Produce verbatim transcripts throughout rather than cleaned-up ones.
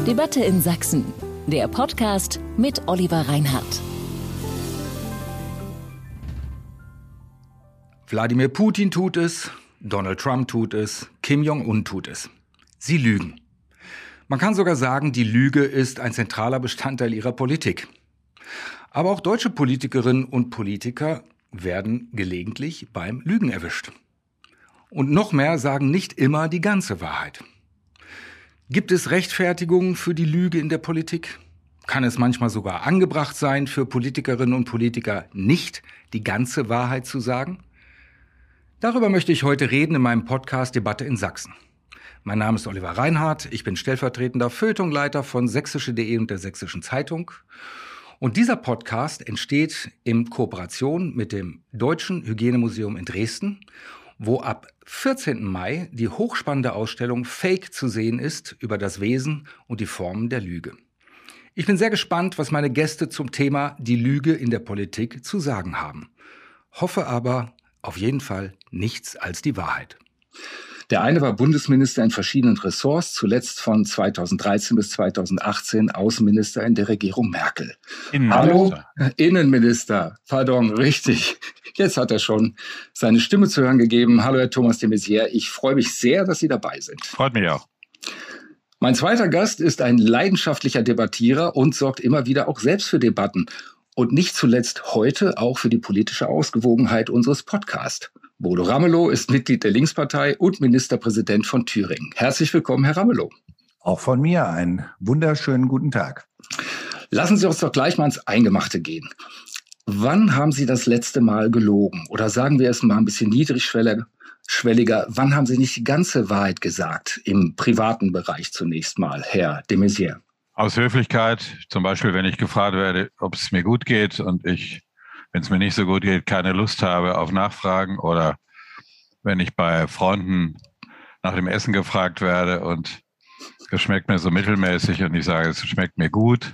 Debatte in Sachsen, der Podcast mit Oliver Reinhardt. Wladimir Putin tut es, Donald Trump tut es, Kim Jong-un tut es. Sie lügen. Man kann sogar sagen, die Lüge ist ein zentraler Bestandteil ihrer Politik. Aber auch deutsche Politikerinnen und Politiker werden gelegentlich beim Lügen erwischt. Und noch mehr sagen nicht immer die ganze Wahrheit. Gibt es Rechtfertigungen für die Lüge in der Politik? Kann es manchmal sogar angebracht sein, für Politikerinnen und Politiker nicht die ganze Wahrheit zu sagen? Darüber möchte ich heute reden in meinem Podcast Debatte in Sachsen. Mein Name ist Oliver Reinhardt, ich bin stellvertretender Feuilletonleiter von sächsische punkt de und der Sächsischen Zeitung. Und dieser Podcast entsteht in Kooperation mit dem Deutschen Hygienemuseum in Dresden, wo ab vierzehnten Mai die hochspannende Ausstellung Fake zu sehen ist über das Wesen und die Formen der Lüge. Ich bin sehr gespannt, was meine Gäste zum Thema die Lüge in der Politik zu sagen haben. Hoffe aber auf jeden Fall nichts als die Wahrheit. Der eine war Bundesminister in verschiedenen Ressorts, zuletzt von zweitausenddreizehn bis zweitausendachtzehn Außenminister in der Regierung Merkel. Innenminister. Hallo, Innenminister, pardon, richtig. Jetzt hat er schon seine Stimme zu hören gegeben. Hallo, Herr Thomas de Maizière, ich freue mich sehr, dass Sie dabei sind. Freut mich auch. Mein zweiter Gast ist ein leidenschaftlicher Debattierer und sorgt immer wieder auch selbst für Debatten. Und nicht zuletzt heute auch für die politische Ausgewogenheit unseres Podcasts. Bodo Ramelow ist Mitglied der Linkspartei und Ministerpräsident von Thüringen. Herzlich willkommen, Herr Ramelow. Auch von mir einen wunderschönen guten Tag. Lassen Sie uns doch gleich mal ins Eingemachte gehen. Wann haben Sie das letzte Mal gelogen? Oder sagen wir es mal ein bisschen niedrigschwelliger, wann haben Sie nicht die ganze Wahrheit gesagt? Im privaten Bereich zunächst mal, Herr de Maizière. Aus Höflichkeit, zum Beispiel, wenn ich gefragt werde, ob es mir gut geht und ich, wenn es mir nicht so gut geht, keine Lust habe auf Nachfragen, oder wenn ich bei Freunden nach dem Essen gefragt werde und es schmeckt mir so mittelmäßig und ich sage, es schmeckt mir gut.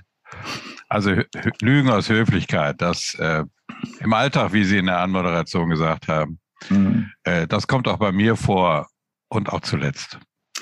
Also Lügen aus Höflichkeit, das äh, im Alltag, wie Sie in der Anmoderation gesagt haben, mhm. äh, das kommt auch bei mir vor und auch zuletzt.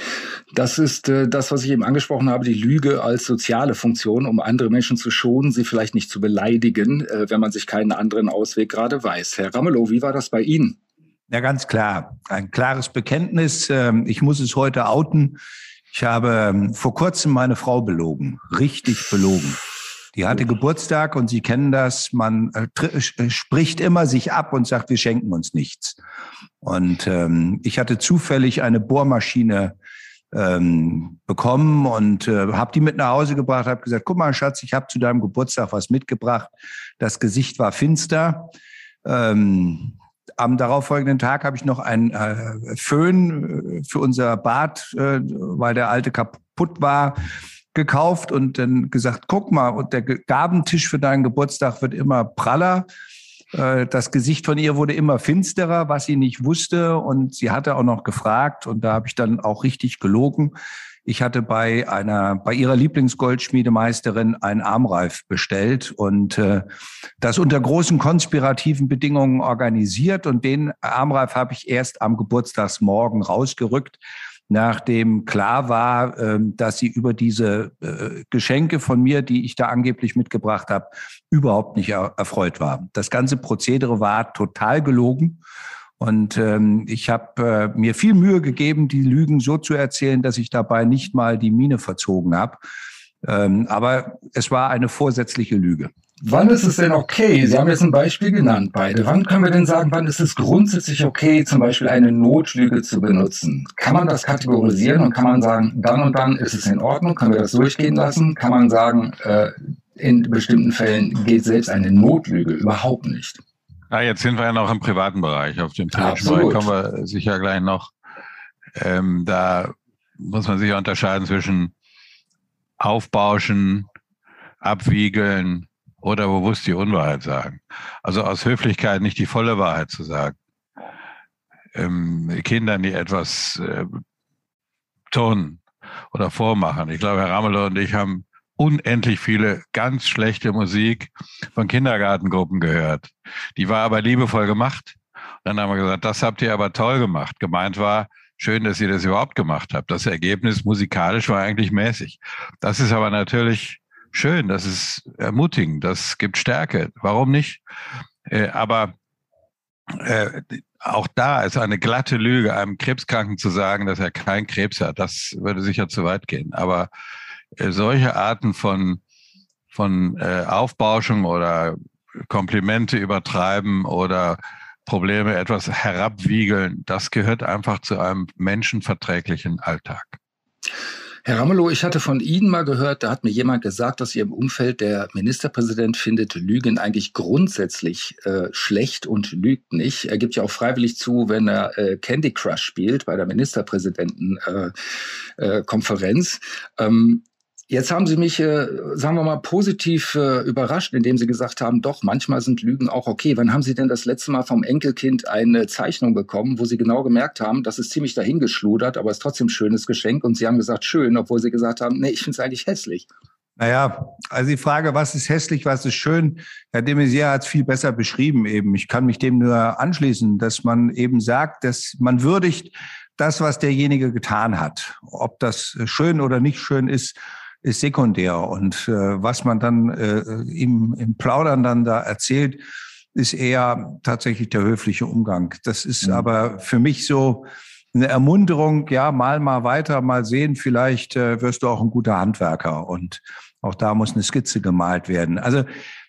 Das ist äh, das, was ich eben angesprochen habe, die Lüge als soziale Funktion, um andere Menschen zu schonen, sie vielleicht nicht zu beleidigen, äh, wenn man sich keinen anderen Ausweg gerade weiß. Herr Ramelow, wie war das bei Ihnen? Ja, ganz klar. Ein klares Bekenntnis. Ähm, ich muss es heute outen. Ich habe ähm, vor kurzem meine Frau belogen, richtig belogen. Die hatte Geburtstag und Sie kennen das, man äh, tr- spricht immer sich ab und sagt, wir schenken uns nichts. Und ähm, ich hatte zufällig eine Bohrmaschine ähm, bekommen und äh, habe die mit nach Hause gebracht, habe gesagt, guck mal Schatz, ich habe zu deinem Geburtstag was mitgebracht. Das Gesicht war finster. Ähm, am darauffolgenden Tag habe ich noch einen äh, Föhn für unser Bad, äh, weil der alte kaputt war, gekauft und dann gesagt, guck mal, und der Gabentisch für deinen Geburtstag wird immer praller. Das Gesicht von ihr wurde immer finsterer, was sie nicht wusste, und sie hatte auch noch gefragt, und da habe ich dann auch richtig gelogen. Ich hatte bei einer, bei ihrer Lieblingsgoldschmiedemeisterin einen Armreif bestellt und äh, das unter großen konspirativen Bedingungen organisiert, und den Armreif habe ich erst am Geburtstagsmorgen rausgerückt, nachdem klar war, äh, dass sie über diese äh, Geschenke von mir, die ich da angeblich mitgebracht habe, überhaupt nicht er- erfreut war. Das ganze Prozedere war total gelogen. Und ähm, ich habe äh, mir viel Mühe gegeben, die Lügen so zu erzählen, dass ich dabei nicht mal die Miene verzogen habe. Ähm, aber es war eine vorsätzliche Lüge. Wann ist es denn okay? Sie haben jetzt ein Beispiel genannt, beide. Wann können wir denn sagen, wann ist es grundsätzlich okay, zum Beispiel eine Notlüge zu benutzen? Kann man das kategorisieren und kann man sagen, dann und dann ist es in Ordnung? Können wir das durchgehen lassen? Kann man sagen, äh, in bestimmten Fällen geht selbst eine Notlüge überhaupt nicht? Ah, jetzt sind wir ja noch im privaten Bereich. Auf dem privaten Bereich kommen wir sicher gleich noch. Ähm, da muss man sicher unterscheiden zwischen Aufbauschen, Abwiegeln oder bewusst die Unwahrheit sagen. Also aus Höflichkeit nicht die volle Wahrheit zu sagen. Ähm, Kindern, die etwas äh, tun oder vormachen. Ich glaube, Herr Ramelow und ich haben unendlich viele ganz schlechte Musik von Kindergartengruppen gehört. Die war aber liebevoll gemacht. Dann haben wir gesagt, das habt ihr aber toll gemacht. Gemeint war, schön, dass ihr das überhaupt gemacht habt. Das Ergebnis musikalisch war eigentlich mäßig. Das ist aber natürlich schön, das ist ermutigend, das gibt Stärke. Warum nicht? Äh, aber äh, auch da ist eine glatte Lüge, einem Krebskranken zu sagen, dass er keinen Krebs hat. Das würde sicher zu weit gehen. Aber äh, solche Arten von, von äh, Aufbauschung oder Komplimente übertreiben oder Probleme etwas herabwiegeln, das gehört einfach zu einem menschenverträglichen Alltag. Herr Ramelow, ich hatte von Ihnen mal gehört, da hat mir jemand gesagt, aus Ihrem Umfeld, der Ministerpräsident findet Lügen eigentlich grundsätzlich äh, schlecht und lügt nicht. Er gibt ja auch freiwillig zu, wenn er äh, Candy Crush spielt bei der Ministerpräsidentenkonferenz. Äh, äh, ähm, Jetzt haben Sie mich, äh, sagen wir mal, positiv äh, überrascht, indem Sie gesagt haben, doch, manchmal sind Lügen auch okay. Wann haben Sie denn das letzte Mal vom Enkelkind eine Zeichnung bekommen, wo Sie genau gemerkt haben, das ist ziemlich dahingeschludert, aber ist trotzdem ein schönes Geschenk und Sie haben gesagt, schön, obwohl Sie gesagt haben, nee, ich finde es eigentlich hässlich. Naja, also die Frage, was ist hässlich, was ist schön, Herr de Maizière hat es viel besser beschrieben eben. Ich kann mich dem nur anschließen, dass man eben sagt, dass man würdigt das, was derjenige getan hat. Ob das schön oder nicht schön ist, ist sekundär. Und äh, was man dann äh, im, im Plaudern dann da erzählt, ist eher tatsächlich der höfliche Umgang. Das ist mhm. aber für mich so eine Ermunterung, ja, mal mal weiter, mal sehen, vielleicht äh, wirst du auch ein guter Handwerker. Und auch da muss eine Skizze gemalt werden. Also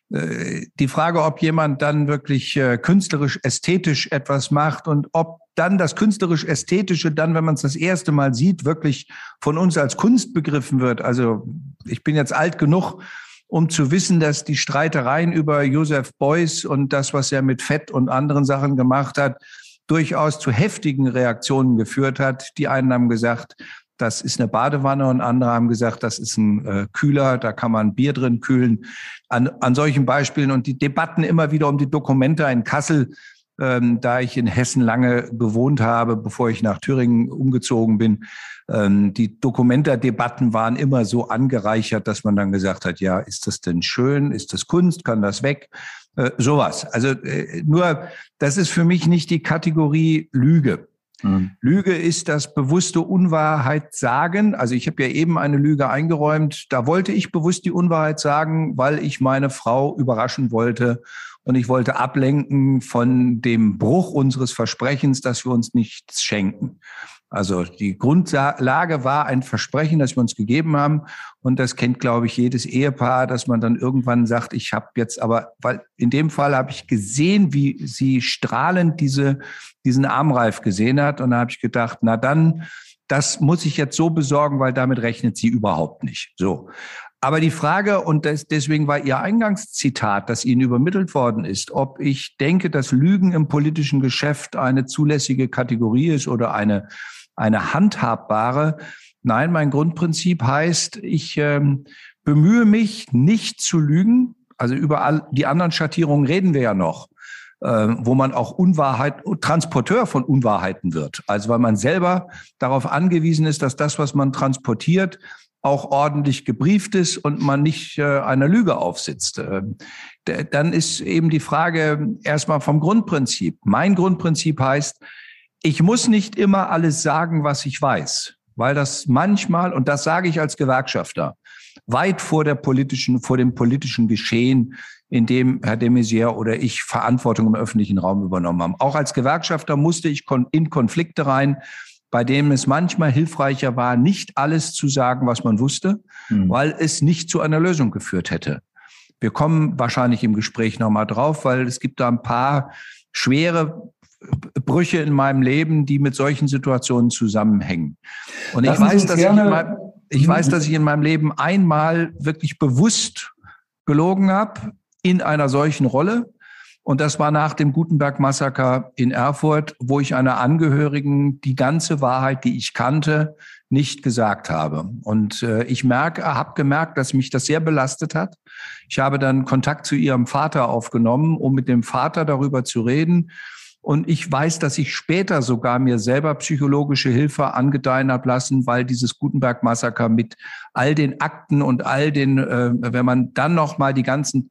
äh, die Frage, ob jemand dann wirklich äh, künstlerisch, ästhetisch etwas macht und ob dann das künstlerisch-ästhetische dann, wenn man es das erste Mal sieht, wirklich von uns als Kunst begriffen wird. Also ich bin jetzt alt genug, um zu wissen, dass die Streitereien über Joseph Beuys und das, was er mit Fett und anderen Sachen gemacht hat, durchaus zu heftigen Reaktionen geführt hat. Die einen haben gesagt, das ist eine Badewanne und andere haben gesagt, das ist ein äh, Kühler, da kann man Bier drin kühlen. An, an solchen Beispielen und die Debatten immer wieder um die Dokumente in Kassel, Ähm, da ich in Hessen lange gewohnt habe, bevor ich nach Thüringen umgezogen bin. Ähm, die Dokumenta-Debatten waren immer so angereichert, dass man dann gesagt hat, ja, ist das denn schön? Ist das Kunst? Kann das weg? Äh, sowas. Also äh, nur, das ist für mich nicht die Kategorie Lüge. Mhm. Lüge ist das bewusste Unwahrheit sagen. Also ich habe ja eben eine Lüge eingeräumt. Da wollte ich bewusst die Unwahrheit sagen, weil ich meine Frau überraschen wollte. Und ich wollte ablenken von dem Bruch unseres Versprechens, dass wir uns nichts schenken. Also die Grundlage war ein Versprechen, das wir uns gegeben haben. Und das kennt, glaube ich, jedes Ehepaar, dass man dann irgendwann sagt, ich habe jetzt aber, weil in dem Fall habe ich gesehen, wie sie strahlend diese, diesen Armreif gesehen hat. Und da habe ich gedacht, na dann, das muss ich jetzt so besorgen, weil damit rechnet sie überhaupt nicht. So. Aber die Frage, und das, deswegen war Ihr Eingangszitat, das Ihnen übermittelt worden ist, ob ich denke, dass Lügen im politischen Geschäft eine zulässige Kategorie ist oder eine, eine handhabbare. Nein, mein Grundprinzip heißt, ich ähm, bemühe mich, nicht zu lügen. Also über all die anderen Schattierungen reden wir ja noch, äh, wo man auch Unwahrheit, Transporteur von Unwahrheiten wird. Also weil man selber darauf angewiesen ist, dass das, was man transportiert, auch ordentlich gebrieft ist und man nicht äh, einer Lüge aufsitzt. Äh, d- dann ist eben die Frage erstmal vom Grundprinzip. Mein Grundprinzip heißt, ich muss nicht immer alles sagen, was ich weiß, weil das manchmal, und das sage ich als Gewerkschafter, weit vor der politischen, vor dem politischen Geschehen, in dem Herr de Maizière oder ich Verantwortung im öffentlichen Raum übernommen haben. Auch als Gewerkschafter musste ich kon- in Konflikte rein, bei dem es manchmal hilfreicher war, nicht alles zu sagen, was man wusste, mhm. weil es nicht zu einer Lösung geführt hätte. Wir kommen wahrscheinlich im Gespräch nochmal drauf, weil es gibt da ein paar schwere Brüche in meinem Leben, die mit solchen Situationen zusammenhängen. Und ich weiß, dass ich, in meinem, ich weiß, dass ich in meinem Leben einmal wirklich bewusst gelogen habe in einer solchen Rolle. Und das war nach dem Gutenberg-Massaker in Erfurt, wo ich einer Angehörigen die ganze Wahrheit, die ich kannte, nicht gesagt habe. Und äh, ich merke, habe gemerkt, dass mich das sehr belastet hat. Ich habe dann Kontakt zu ihrem Vater aufgenommen, um mit dem Vater darüber zu reden. Und ich weiß, dass ich später sogar mir selber psychologische Hilfe angedeihen habe lassen, weil dieses Gutenberg-Massaker mit all den Akten und all den, äh, wenn man dann noch mal die ganzen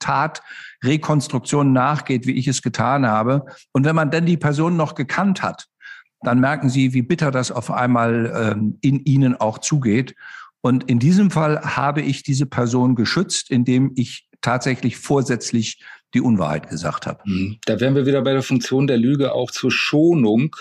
Tatrekonstruktionen nachgeht, wie ich es getan habe, und wenn man dann die Person noch gekannt hat, dann merken sie, wie bitter das auf einmal ähm, in ihnen auch zugeht. Und in diesem Fall habe ich diese Person geschützt, indem ich tatsächlich vorsätzlich die Unwahrheit gesagt habe. Da wären wir wieder bei der Funktion der Lüge auch zur Schonung.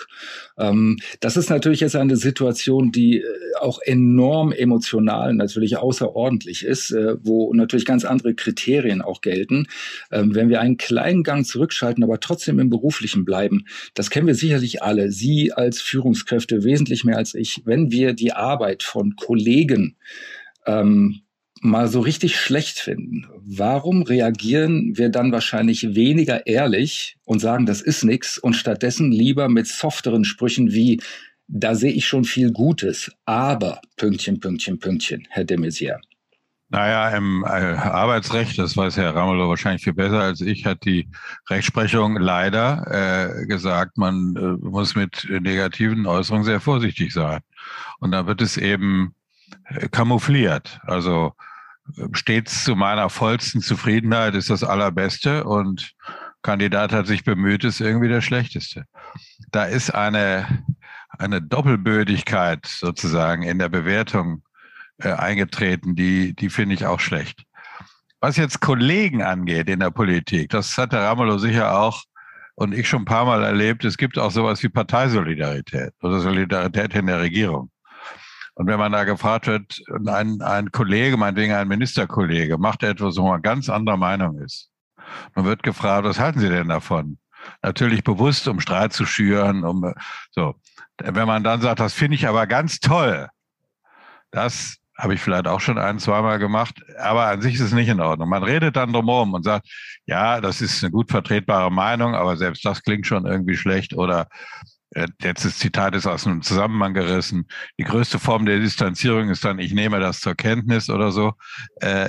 Das ist natürlich jetzt eine Situation, die auch enorm emotional natürlich außerordentlich ist, wo natürlich ganz andere Kriterien auch gelten. Wenn wir einen kleinen Gang zurückschalten, aber trotzdem im Beruflichen bleiben, das kennen wir sicherlich alle, Sie als Führungskräfte wesentlich mehr als ich. Wenn wir die Arbeit von Kollegen ähm, mal so richtig schlecht finden, warum reagieren wir dann wahrscheinlich weniger ehrlich und sagen, das ist nix, und stattdessen lieber mit softeren Sprüchen wie, da sehe ich schon viel Gutes, aber Pünktchen, Pünktchen, Pünktchen, Herr de Maizière? Naja, im Arbeitsrecht, das weiß Herr Ramelow wahrscheinlich viel besser als ich, hat die Rechtsprechung leider äh, gesagt, man äh, muss mit negativen Äußerungen sehr vorsichtig sein. Und da wird es eben äh, camoufliert. Also stets zu meiner vollsten Zufriedenheit ist das Allerbeste und Kandidat hat sich bemüht, ist irgendwie der Schlechteste. Da ist eine, eine Doppelbödigkeit sozusagen in der Bewertung äh, eingetreten, die, die finde ich auch schlecht. Was jetzt Kollegen angeht in der Politik, das hat der Ramelow sicher auch und ich schon ein paar Mal erlebt, es gibt auch sowas wie Parteisolidarität oder Solidarität in der Regierung. Und wenn man da gefragt wird, ein, ein Kollege, meinetwegen ein Ministerkollege, macht etwas, wo man ganz anderer Meinung ist. Man wird gefragt, was halten Sie denn davon? Natürlich bewusst, um Streit zu schüren, um so. Wenn man dann sagt, das finde ich aber ganz toll, das habe ich vielleicht auch schon ein, zweimal gemacht, aber an sich ist es nicht in Ordnung. Man redet dann drumherum und sagt, ja, das ist eine gut vertretbare Meinung, aber selbst das klingt schon irgendwie schlecht oder jetzt das Zitat ist aus einem Zusammenhang gerissen. Die größte Form der Distanzierung ist dann, ich nehme das zur Kenntnis oder so. Äh,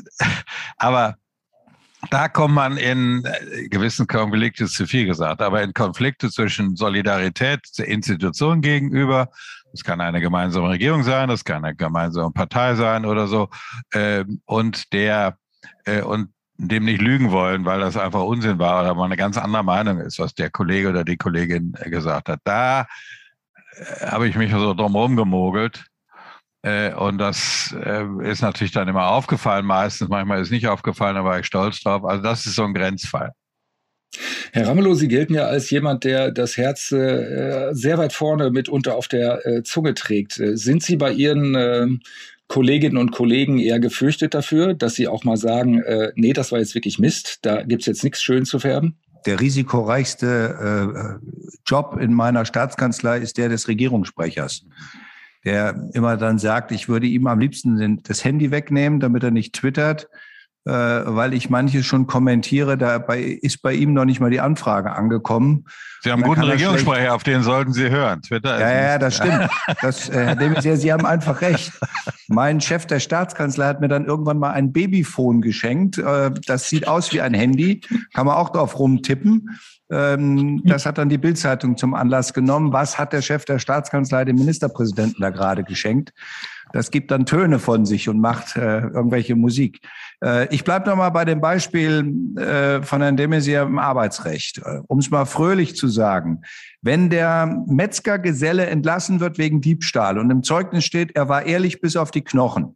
aber da kommt man in gewissen Konflikte, ist zu viel gesagt, aber in Konflikte zwischen Solidarität der Institution gegenüber, das kann eine gemeinsame Regierung sein, das kann eine gemeinsame Partei sein oder so, äh, und der äh, und dem nicht lügen wollen, weil das einfach Unsinn war oder man eine ganz andere Meinung ist, was der Kollege oder die Kollegin gesagt hat. Da äh, habe ich mich so drumherum gemogelt äh, und das äh, ist natürlich dann immer aufgefallen meistens. Manchmal ist nicht aufgefallen, da war ich stolz drauf. Also das ist so ein Grenzfall. Herr Ramelow, Sie gelten ja als jemand, der das Herz äh, sehr weit vorne mitunter auf der äh, Zunge trägt. Sind Sie bei Ihren äh, Kolleginnen und Kollegen eher gefürchtet dafür, dass sie auch mal sagen, äh, nee, das war jetzt wirklich Mist, da gibt's jetzt nichts schön zu färben? Der risikoreichste äh, Job in meiner Staatskanzlei ist der des Regierungssprechers, der immer dann sagt, ich würde ihm am liebsten den, das Handy wegnehmen, damit er nicht twittert, äh, weil ich manches schon kommentiere, dabei ist bei ihm noch nicht mal die Anfrage angekommen. Sie haben einen guten Regierungssprecher, auf den sollten Sie hören. Twitter ist ja, ja, das stimmt. Das, äh, Herr de Maizière, Sie haben einfach recht. Mein Chef der Staatskanzlei hat mir dann irgendwann mal ein Babyphone geschenkt. Äh, das sieht aus wie ein Handy, kann man auch drauf rumtippen. Ähm, das hat dann die Bild-Zeitung zum Anlass genommen. Was hat der Chef der Staatskanzlei dem Ministerpräsidenten da gerade geschenkt? Das gibt dann Töne von sich und macht äh, irgendwelche Musik. Äh, ich bleibe noch mal bei dem Beispiel äh, von Herrn de Maizière im Arbeitsrecht. Äh, um es mal fröhlich zu sagen. Wenn der Metzgergeselle entlassen wird wegen Diebstahl und im Zeugnis steht, er war ehrlich bis auf die Knochen,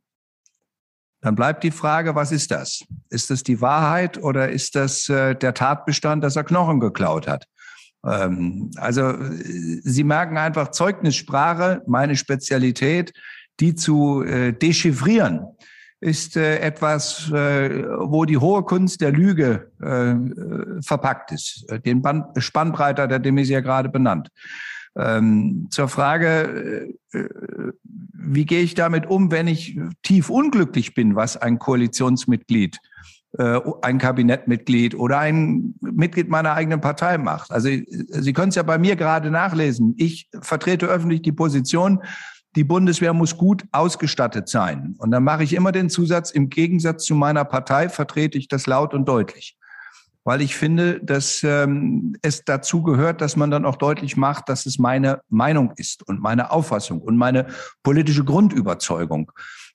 dann bleibt die Frage, was ist das? Ist das die Wahrheit oder ist das äh, der Tatbestand, dass er Knochen geklaut hat? Ähm, also Sie merken einfach, Zeugnissprache, meine Spezialität, die zu äh, dechiffrieren, ist äh, etwas, äh, wo die hohe Kunst der Lüge äh, verpackt ist. Den Band, Spannbreite hat der de Maizière gerade benannt. Ähm, zur Frage, äh, wie gehe ich damit um, wenn ich tief unglücklich bin, was ein Koalitionsmitglied, äh, ein Kabinettmitglied oder ein Mitglied meiner eigenen Partei macht. Also Sie können es ja bei mir gerade nachlesen. Ich vertrete öffentlich die Position, die Bundeswehr muss gut ausgestattet sein. Und dann mache ich immer den Zusatz, im Gegensatz zu meiner Partei vertrete ich das laut und deutlich. Weil ich finde, dass ähm, es dazu gehört, dass man dann auch deutlich macht, dass es meine Meinung ist und meine Auffassung und meine politische Grundüberzeugung.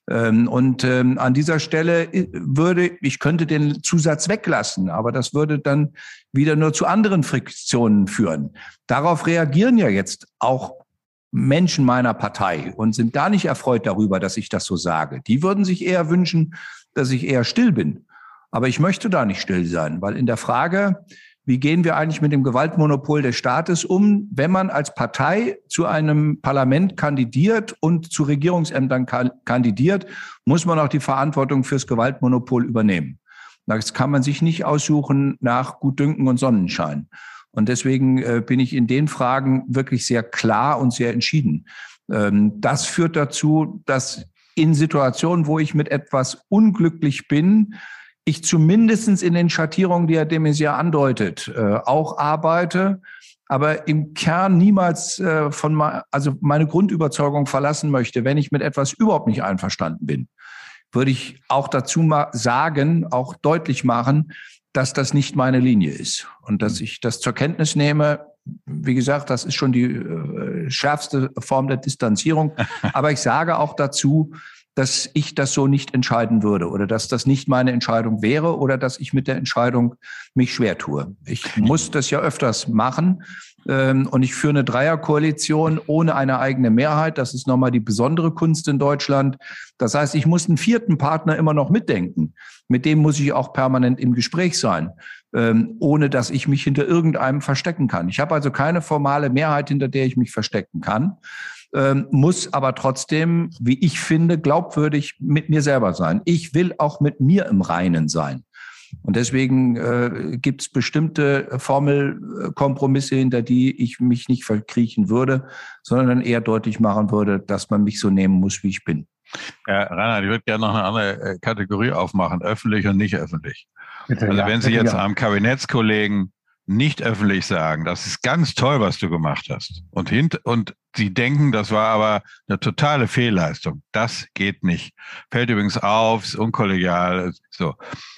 Und an dieser Stelle würde, ich könnte den Zusatz weglassen, aber das würde dann wieder nur zu anderen Friktionen führen. Darauf reagieren ja jetzt auch Menschen meiner Partei und sind gar nicht erfreut darüber, dass ich das so sage. Die würden sich eher wünschen, dass ich eher still bin. Aber ich möchte da nicht still sein, weil in der Frage, wie gehen wir eigentlich mit dem Gewaltmonopol des Staates um, wenn man als Partei zu einem Parlament kandidiert und zu Regierungsämtern kandidiert, muss man auch die Verantwortung fürs Gewaltmonopol übernehmen. Das kann man sich nicht aussuchen nach Gutdünken und Sonnenschein. Und deswegen äh, bin ich in den Fragen wirklich sehr klar und sehr entschieden. Ähm, das führt dazu, dass in Situationen, wo ich mit etwas unglücklich bin, ich zumindest in den Schattierungen, die Herr de Maizière andeutet, äh, auch arbeite, aber im Kern niemals äh, von ma- also meine Grundüberzeugung verlassen möchte, wenn ich mit etwas überhaupt nicht einverstanden bin, würde ich auch dazu ma- sagen, auch deutlich machen, dass das nicht meine Linie ist und dass ich das zur Kenntnis nehme. Wie gesagt, das ist schon die äh, schärfste Form der Distanzierung. Aber ich sage auch dazu, dass ich das so nicht entscheiden würde oder dass das nicht meine Entscheidung wäre oder dass ich mit der Entscheidung mich schwer tue. Ich muss das ja öfters machen ähm, und ich führe eine Dreierkoalition ohne eine eigene Mehrheit. Das ist nochmal die besondere Kunst in Deutschland. Das heißt, ich muss einen vierten Partner immer noch mitdenken. Mit dem muss ich auch permanent im Gespräch sein, ähm, ohne dass ich mich hinter irgendeinem verstecken kann. Ich habe also keine formale Mehrheit, hinter der ich mich verstecken kann. Ähm, muss aber trotzdem, wie ich finde, glaubwürdig mit mir selber sein. Ich will auch mit mir im Reinen sein. Und deswegen äh, gibt es bestimmte Formelkompromisse, hinter die ich mich nicht verkriechen würde, sondern eher deutlich machen würde, dass man mich so nehmen muss, wie ich bin. Ja, Reinhard, ich würde gerne noch eine andere Kategorie aufmachen, öffentlich und nicht öffentlich. Bitte, also ja, wenn Sie bitte, jetzt ja. einem Kabinettskollegen nicht öffentlich sagen, das ist ganz toll, was du gemacht hast. Und, hint, und sie denken, das war aber eine totale Fehlleistung. Das geht nicht. Fällt übrigens auf, ist unkollegial. So.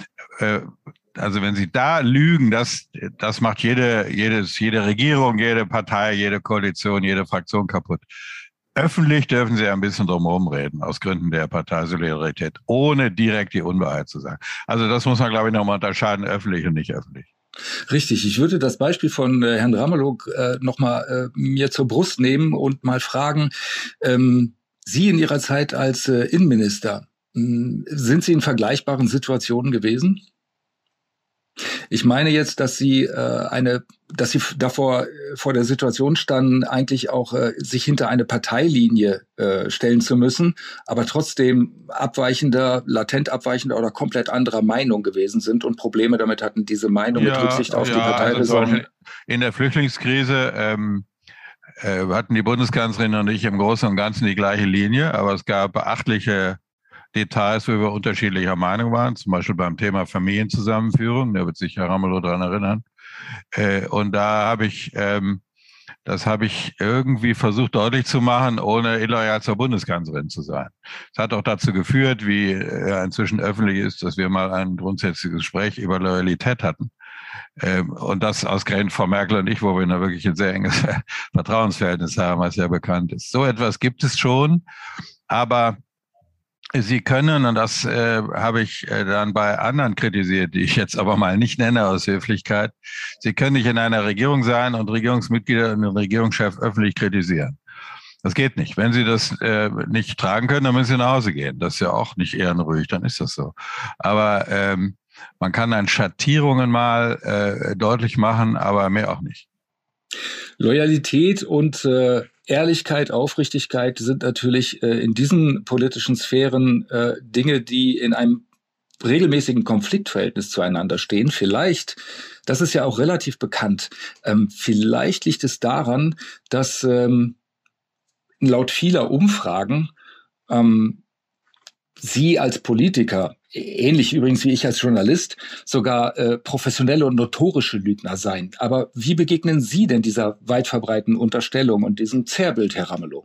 Also wenn sie da lügen, das, das macht jede, jedes, jede Regierung, jede Partei, jede Koalition, jede Fraktion kaputt. Öffentlich dürfen sie ein bisschen drumherum reden, aus Gründen der Parteisolidarität, ohne direkt die Unwahrheit zu sagen. Also das muss man, glaube ich, nochmal unterscheiden, öffentlich und nicht öffentlich. Richtig, ich würde das Beispiel von äh, Herrn Ramelow äh, nochmal äh, mir zur Brust nehmen und mal fragen, ähm, Sie in Ihrer Zeit als äh, Innenminister, mh, sind Sie in vergleichbaren Situationen gewesen? Ich meine jetzt, dass Sie äh, eine, dass Sie davor äh, vor der Situation standen, eigentlich auch äh, sich hinter eine Parteilinie äh, stellen zu müssen, aber trotzdem abweichender, latent abweichender oder komplett anderer Meinung gewesen sind und Probleme damit hatten, diese Meinung ja, mit Rücksicht auf ja, die Parteiräson. Also in der Flüchtlingskrise ähm, äh, hatten die Bundeskanzlerin und ich im Großen und Ganzen die gleiche Linie, aber es gab beachtliche Details, wo wir unterschiedlicher Meinung waren, zum Beispiel beim Thema Familienzusammenführung, da wird sich Herr Ramelow daran erinnern. Äh, und da habe ich, ähm, das habe ich irgendwie versucht deutlich zu machen, ohne illoyal zur Bundeskanzlerin zu sein. Es hat auch dazu geführt, wie äh, inzwischen öffentlich ist, dass wir mal ein grundsätzliches Gespräch über Loyalität hatten. Ähm, und das ausgerechnet Frau Merkel und ich, wo wir da wirklich ein sehr enges Vertrauensverhältnis haben, was ja bekannt ist. So etwas gibt es schon, aber Sie können, und das äh, habe ich äh, dann bei anderen kritisiert, die ich jetzt aber mal nicht nenne aus Höflichkeit, Sie können nicht in einer Regierung sein und Regierungsmitglieder und den Regierungschef öffentlich kritisieren. Das geht nicht. Wenn Sie das äh, nicht tragen können, dann müssen Sie nach Hause gehen. Das ist ja auch nicht ehrenruhig, dann ist das so. Aber ähm, man kann dann Schattierungen mal äh, deutlich machen, aber mehr auch nicht. Loyalität und äh, Ehrlichkeit, Aufrichtigkeit sind natürlich äh, in diesen politischen Sphären äh, Dinge, die in einem regelmäßigen Konfliktverhältnis zueinander stehen. Vielleicht, das ist ja auch relativ bekannt, ähm, vielleicht liegt es daran, dass ähm, laut vieler Umfragen ähm, Sie als Politiker, ähnlich übrigens wie ich als Journalist, sogar äh, professionelle und notorische Lügner seien. Aber wie begegnen Sie denn dieser weit verbreiteten Unterstellung und diesem Zerrbild, Herr Ramelow?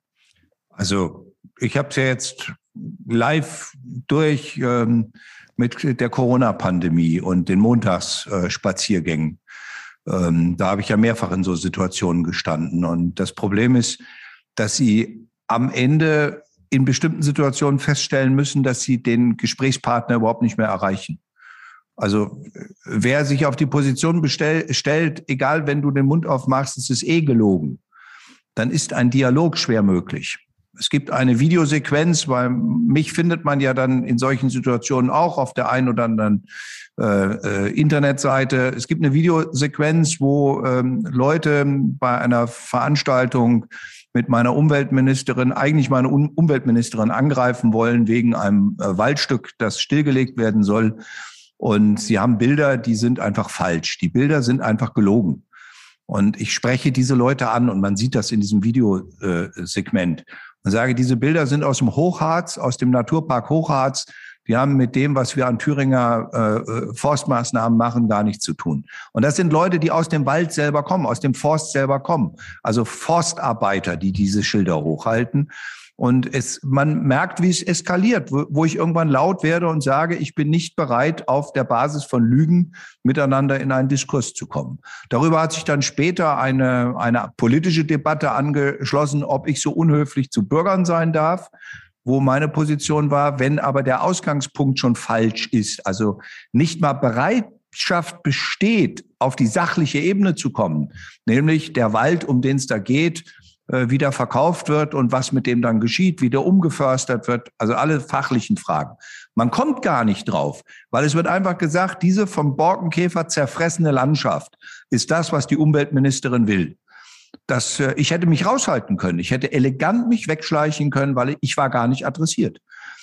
Also ich habe es ja jetzt live durch ähm, mit der Corona-Pandemie und den Montagsspaziergängen. Ähm, da habe ich ja mehrfach in so Situationen gestanden. Und das Problem ist, dass Sie am Ende in bestimmten Situationen feststellen müssen, dass sie den Gesprächspartner überhaupt nicht mehr erreichen. Also wer sich auf die Position bestell, stellt, egal wenn du den Mund aufmachst, es ist eh gelogen, dann ist ein Dialog schwer möglich. Es gibt eine Videosequenz, weil mich findet man ja dann in solchen Situationen auch auf der einen oder anderen äh, äh, Internetseite. Es gibt eine Videosequenz, wo ähm, Leute bei einer Veranstaltung mit meiner Umweltministerin, eigentlich meine um- Umweltministerin angreifen wollen wegen einem äh, Waldstück, das stillgelegt werden soll. Und sie haben Bilder, die sind einfach falsch. Die Bilder sind einfach gelogen. Und ich spreche diese Leute an und man sieht das in diesem Videosegment. Und sage, diese Bilder sind aus dem Hochharz, aus dem Naturpark Hochharz. Die haben mit dem, was wir an Thüringer äh, Forstmaßnahmen machen, gar nichts zu tun. Und das sind Leute, die aus dem Wald selber kommen, aus dem Forst selber kommen. Also Forstarbeiter, die diese Schilder hochhalten. Und es, man merkt, wie es eskaliert, wo, wo ich irgendwann laut werde und sage, ich bin nicht bereit, auf der Basis von Lügen miteinander in einen Diskurs zu kommen. Darüber hat sich dann später eine, eine politische Debatte angeschlossen, ob ich so unhöflich zu Bürgern sein darf, wo meine Position war, wenn aber der Ausgangspunkt schon falsch ist, also nicht mal Bereitschaft besteht, auf die sachliche Ebene zu kommen, nämlich der Wald, um den es da geht, wieder verkauft wird und was mit dem dann geschieht, wie der umgeförstet wird, also alle fachlichen Fragen. Man kommt gar nicht drauf, weil es wird einfach gesagt, diese vom Borkenkäfer zerfressene Landschaft ist das, was die Umweltministerin will. Das, ich hätte mich raushalten können, ich hätte elegant mich wegschleichen können, weil ich war gar nicht adressiert.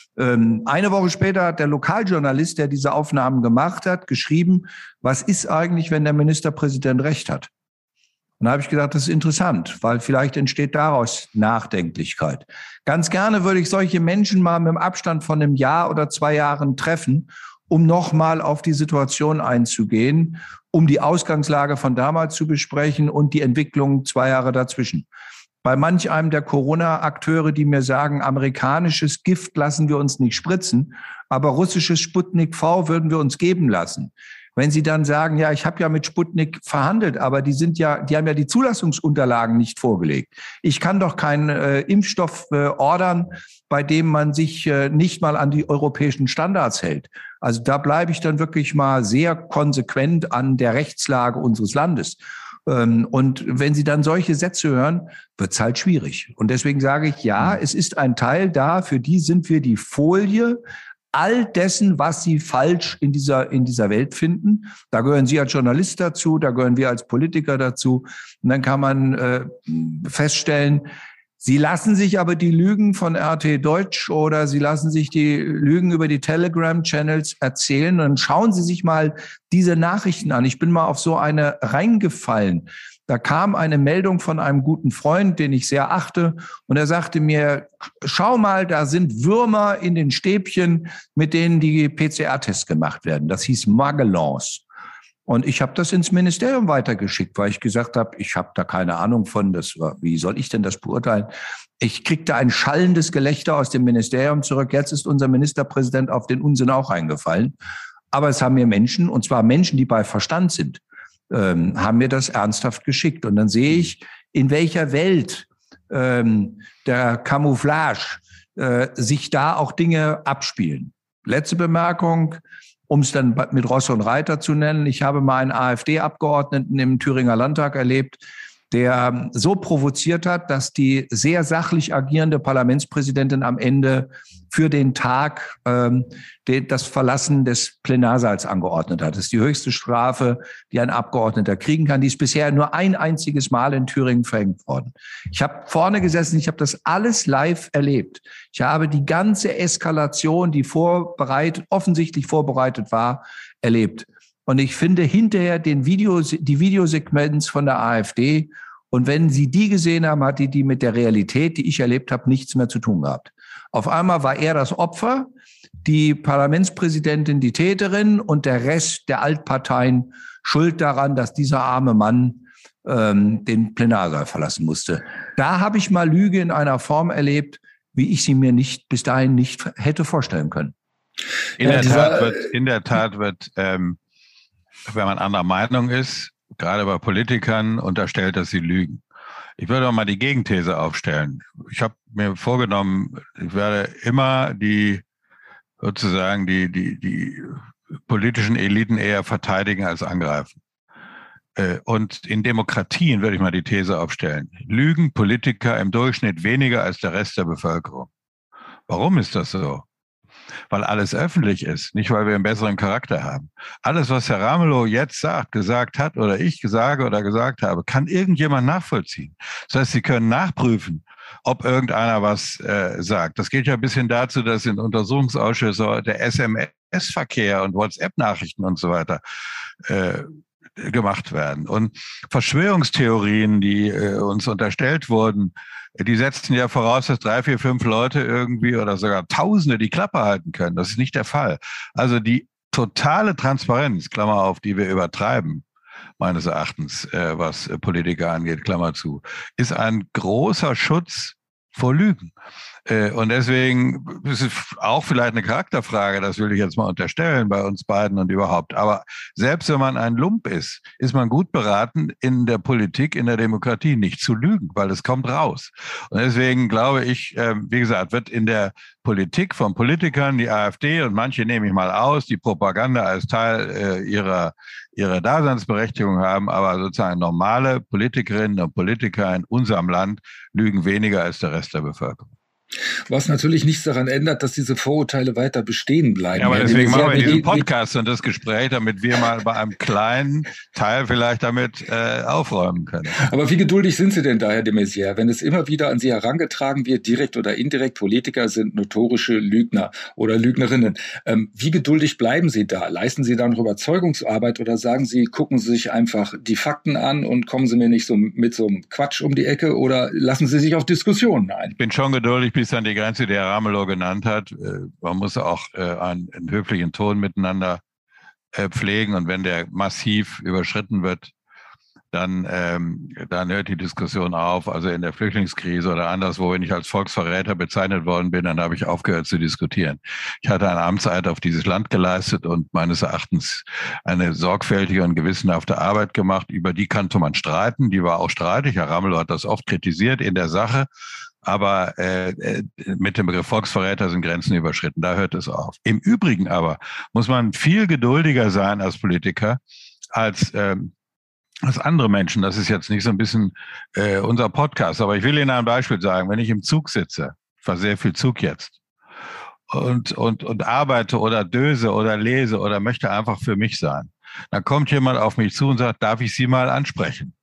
Eine Woche später hat der Lokaljournalist, der diese Aufnahmen gemacht hat, geschrieben, was ist eigentlich, wenn der Ministerpräsident recht hat? Und da habe ich gedacht, das ist interessant, weil vielleicht entsteht daraus Nachdenklichkeit. Ganz gerne würde ich solche Menschen mal mit dem Abstand von einem Jahr oder zwei Jahren treffen, um nochmal auf die Situation einzugehen, um die Ausgangslage von damals zu besprechen und die Entwicklung zwei Jahre dazwischen. Bei manch einem der Corona-Akteure, die mir sagen, amerikanisches Gift lassen wir uns nicht spritzen, aber russisches Sputnik V würden wir uns geben lassen. Wenn Sie dann sagen, ja, ich habe ja mit Sputnik verhandelt, aber die sind ja, die haben ja die Zulassungsunterlagen nicht vorgelegt. Ich kann doch keinen äh, Impfstoff äh, ordern, bei dem man sich äh, nicht mal an die europäischen Standards hält. Also da bleibe ich dann wirklich mal sehr konsequent an der Rechtslage unseres Landes. Ähm, und wenn Sie dann solche Sätze hören, wird es halt schwierig. Und deswegen sage ich, ja, es ist ein Teil da, für die sind wir die Folie all dessen, was sie falsch in dieser, in dieser Welt finden. Da gehören Sie als Journalist dazu, da gehören wir als Politiker dazu. Und dann kann man äh, feststellen, Sie lassen sich aber die Lügen von R T Deutsch oder Sie lassen sich die Lügen über die Telegram-Channels erzählen. Und dann schauen Sie sich mal diese Nachrichten an. Ich bin mal auf so eine reingefallen. Da kam eine Meldung von einem guten Freund, den ich sehr achte, und er sagte mir, schau mal, da sind Würmer in den Stäbchen, mit denen die P C R-Tests gemacht werden. Das hieß Magellans. Und ich habe das ins Ministerium weitergeschickt, weil ich gesagt habe, ich habe da keine Ahnung von, das war, wie soll ich denn das beurteilen? Ich kriegte ein schallendes Gelächter aus dem Ministerium zurück. Jetzt ist unser Ministerpräsident auf den Unsinn auch eingefallen. Aber es haben mir Menschen, und zwar Menschen, die bei Verstand sind, ähm, haben mir das ernsthaft geschickt. Und dann sehe ich, in welcher Welt ähm, der Camouflage äh, sich da auch Dinge abspielen. Letzte Bemerkung, um es dann mit Ross und Reiter zu nennen. Ich habe mal einen AfD-Abgeordneten im Thüringer Landtag erlebt, der so provoziert hat, dass die sehr sachlich agierende Parlamentspräsidentin am Ende für den Tag ähm, de, das Verlassen des Plenarsaals angeordnet hat. Das ist die höchste Strafe, die ein Abgeordneter kriegen kann. Die ist bisher nur ein einziges Mal in Thüringen verhängt worden. Ich habe vorne gesessen, ich habe das alles live erlebt. Ich habe die ganze Eskalation, die vorbereitet, offensichtlich vorbereitet war, erlebt. Und ich finde hinterher den Video, die Videosequenz von der AfD. Und wenn Sie die gesehen haben, hat die die mit der Realität, die ich erlebt habe, nichts mehr zu tun gehabt. Auf einmal war er das Opfer, die Parlamentspräsidentin die Täterin und der Rest der Altparteien schuld daran, dass dieser arme Mann ähm, den Plenarsaal verlassen musste. Da habe ich mal Lüge in einer Form erlebt, wie ich sie mir nicht bis dahin nicht hätte vorstellen können. In der Tat wird, in der Tat wird ähm, wenn man anderer Meinung ist, gerade bei Politikern, unterstellt, dass sie lügen. Ich würde auch mal die Gegenthese aufstellen. Ich habe mir vorgenommen, ich werde immer die sozusagen die, die, die politischen Eliten eher verteidigen als angreifen. Und in Demokratien würde ich mal die These aufstellen, lügen Politiker im Durchschnitt weniger als der Rest der Bevölkerung. Warum ist das so? Weil alles öffentlich ist, nicht weil wir einen besseren Charakter haben. Alles, was Herr Ramelow jetzt sagt, gesagt hat oder ich sage oder gesagt habe, kann irgendjemand nachvollziehen. Das heißt, Sie können nachprüfen, ob irgendeiner was äh, sagt. Das geht ja bis hin dazu, dass in Untersuchungsausschüssen der S M S-Verkehr und WhatsApp-Nachrichten und so weiter äh, gemacht werden. Und Verschwörungstheorien, die äh, uns unterstellt wurden, die setzen ja voraus, dass drei, vier, fünf Leute irgendwie oder sogar Tausende die Klappe halten können. Das ist nicht der Fall. Also die totale Transparenz, Klammer auf, die wir übertreiben, meines Erachtens, äh, was äh, Politiker angeht, Klammer zu, ist ein großer Schutz vor Lügen. Äh, und deswegen ist es auch vielleicht eine Charakterfrage, das will ich jetzt mal unterstellen bei uns beiden und überhaupt. Aber selbst wenn man ein Lump ist, ist man gut beraten, in der Politik, in der Demokratie nicht zu lügen, weil es kommt raus. Und deswegen glaube ich, äh, wie gesagt, wird in der Politik von Politikern, die AfD und manche nehme ich mal aus, die Propaganda als Teil äh, ihrer, ihrer Daseinsberechtigung haben, aber sozusagen normale Politikerinnen und Politiker in unserem Land lügen weniger als der Rest der Bevölkerung. Was natürlich nichts daran ändert, dass diese Vorurteile weiter bestehen bleiben. Ja, aber deswegen machen wir diesen Podcast und das Gespräch, damit wir mal bei einem kleinen Teil vielleicht damit äh, aufräumen können. Aber wie geduldig sind Sie denn da, Herr de Maizière, wenn es immer wieder an Sie herangetragen wird, direkt oder indirekt, Politiker sind notorische Lügner oder Lügnerinnen. Ähm, wie geduldig bleiben Sie da? Leisten Sie da noch Überzeugungsarbeit oder sagen Sie, gucken Sie sich einfach die Fakten an und kommen Sie mir nicht so mit so einem Quatsch um die Ecke oder lassen Sie sich auf Diskussionen ein? Ich bin schon geduldig bis an die Grenze, die Herr Ramelow genannt hat. Man muss auch einen, einen höflichen Ton miteinander pflegen und wenn der massiv überschritten wird, dann, ähm, dann hört die Diskussion auf. Also in der Flüchtlingskrise oder anderswo, wenn ich als Volksverräter bezeichnet worden bin, dann habe ich aufgehört zu diskutieren. Ich hatte eine Amtszeit auf dieses Land geleistet und meines Erachtens eine sorgfältige und gewissenhafte Arbeit gemacht. Über die konnte man streiten. Die war auch streitig. Herr Ramelow hat das oft kritisiert in der Sache. Aber äh, mit dem Begriff Volksverräter sind Grenzen überschritten. Da hört es auf. Im Übrigen aber muss man viel geduldiger sein als Politiker, als ähm, als andere Menschen. Das ist jetzt nicht so ein bisschen äh, unser Podcast. Aber ich will Ihnen ein Beispiel sagen. Wenn ich im Zug sitze, ich fahre sehr viel Zug jetzt, und, und, und arbeite oder döse oder lese oder möchte einfach für mich sein, dann kommt jemand auf mich zu und sagt, darf ich Sie mal ansprechen?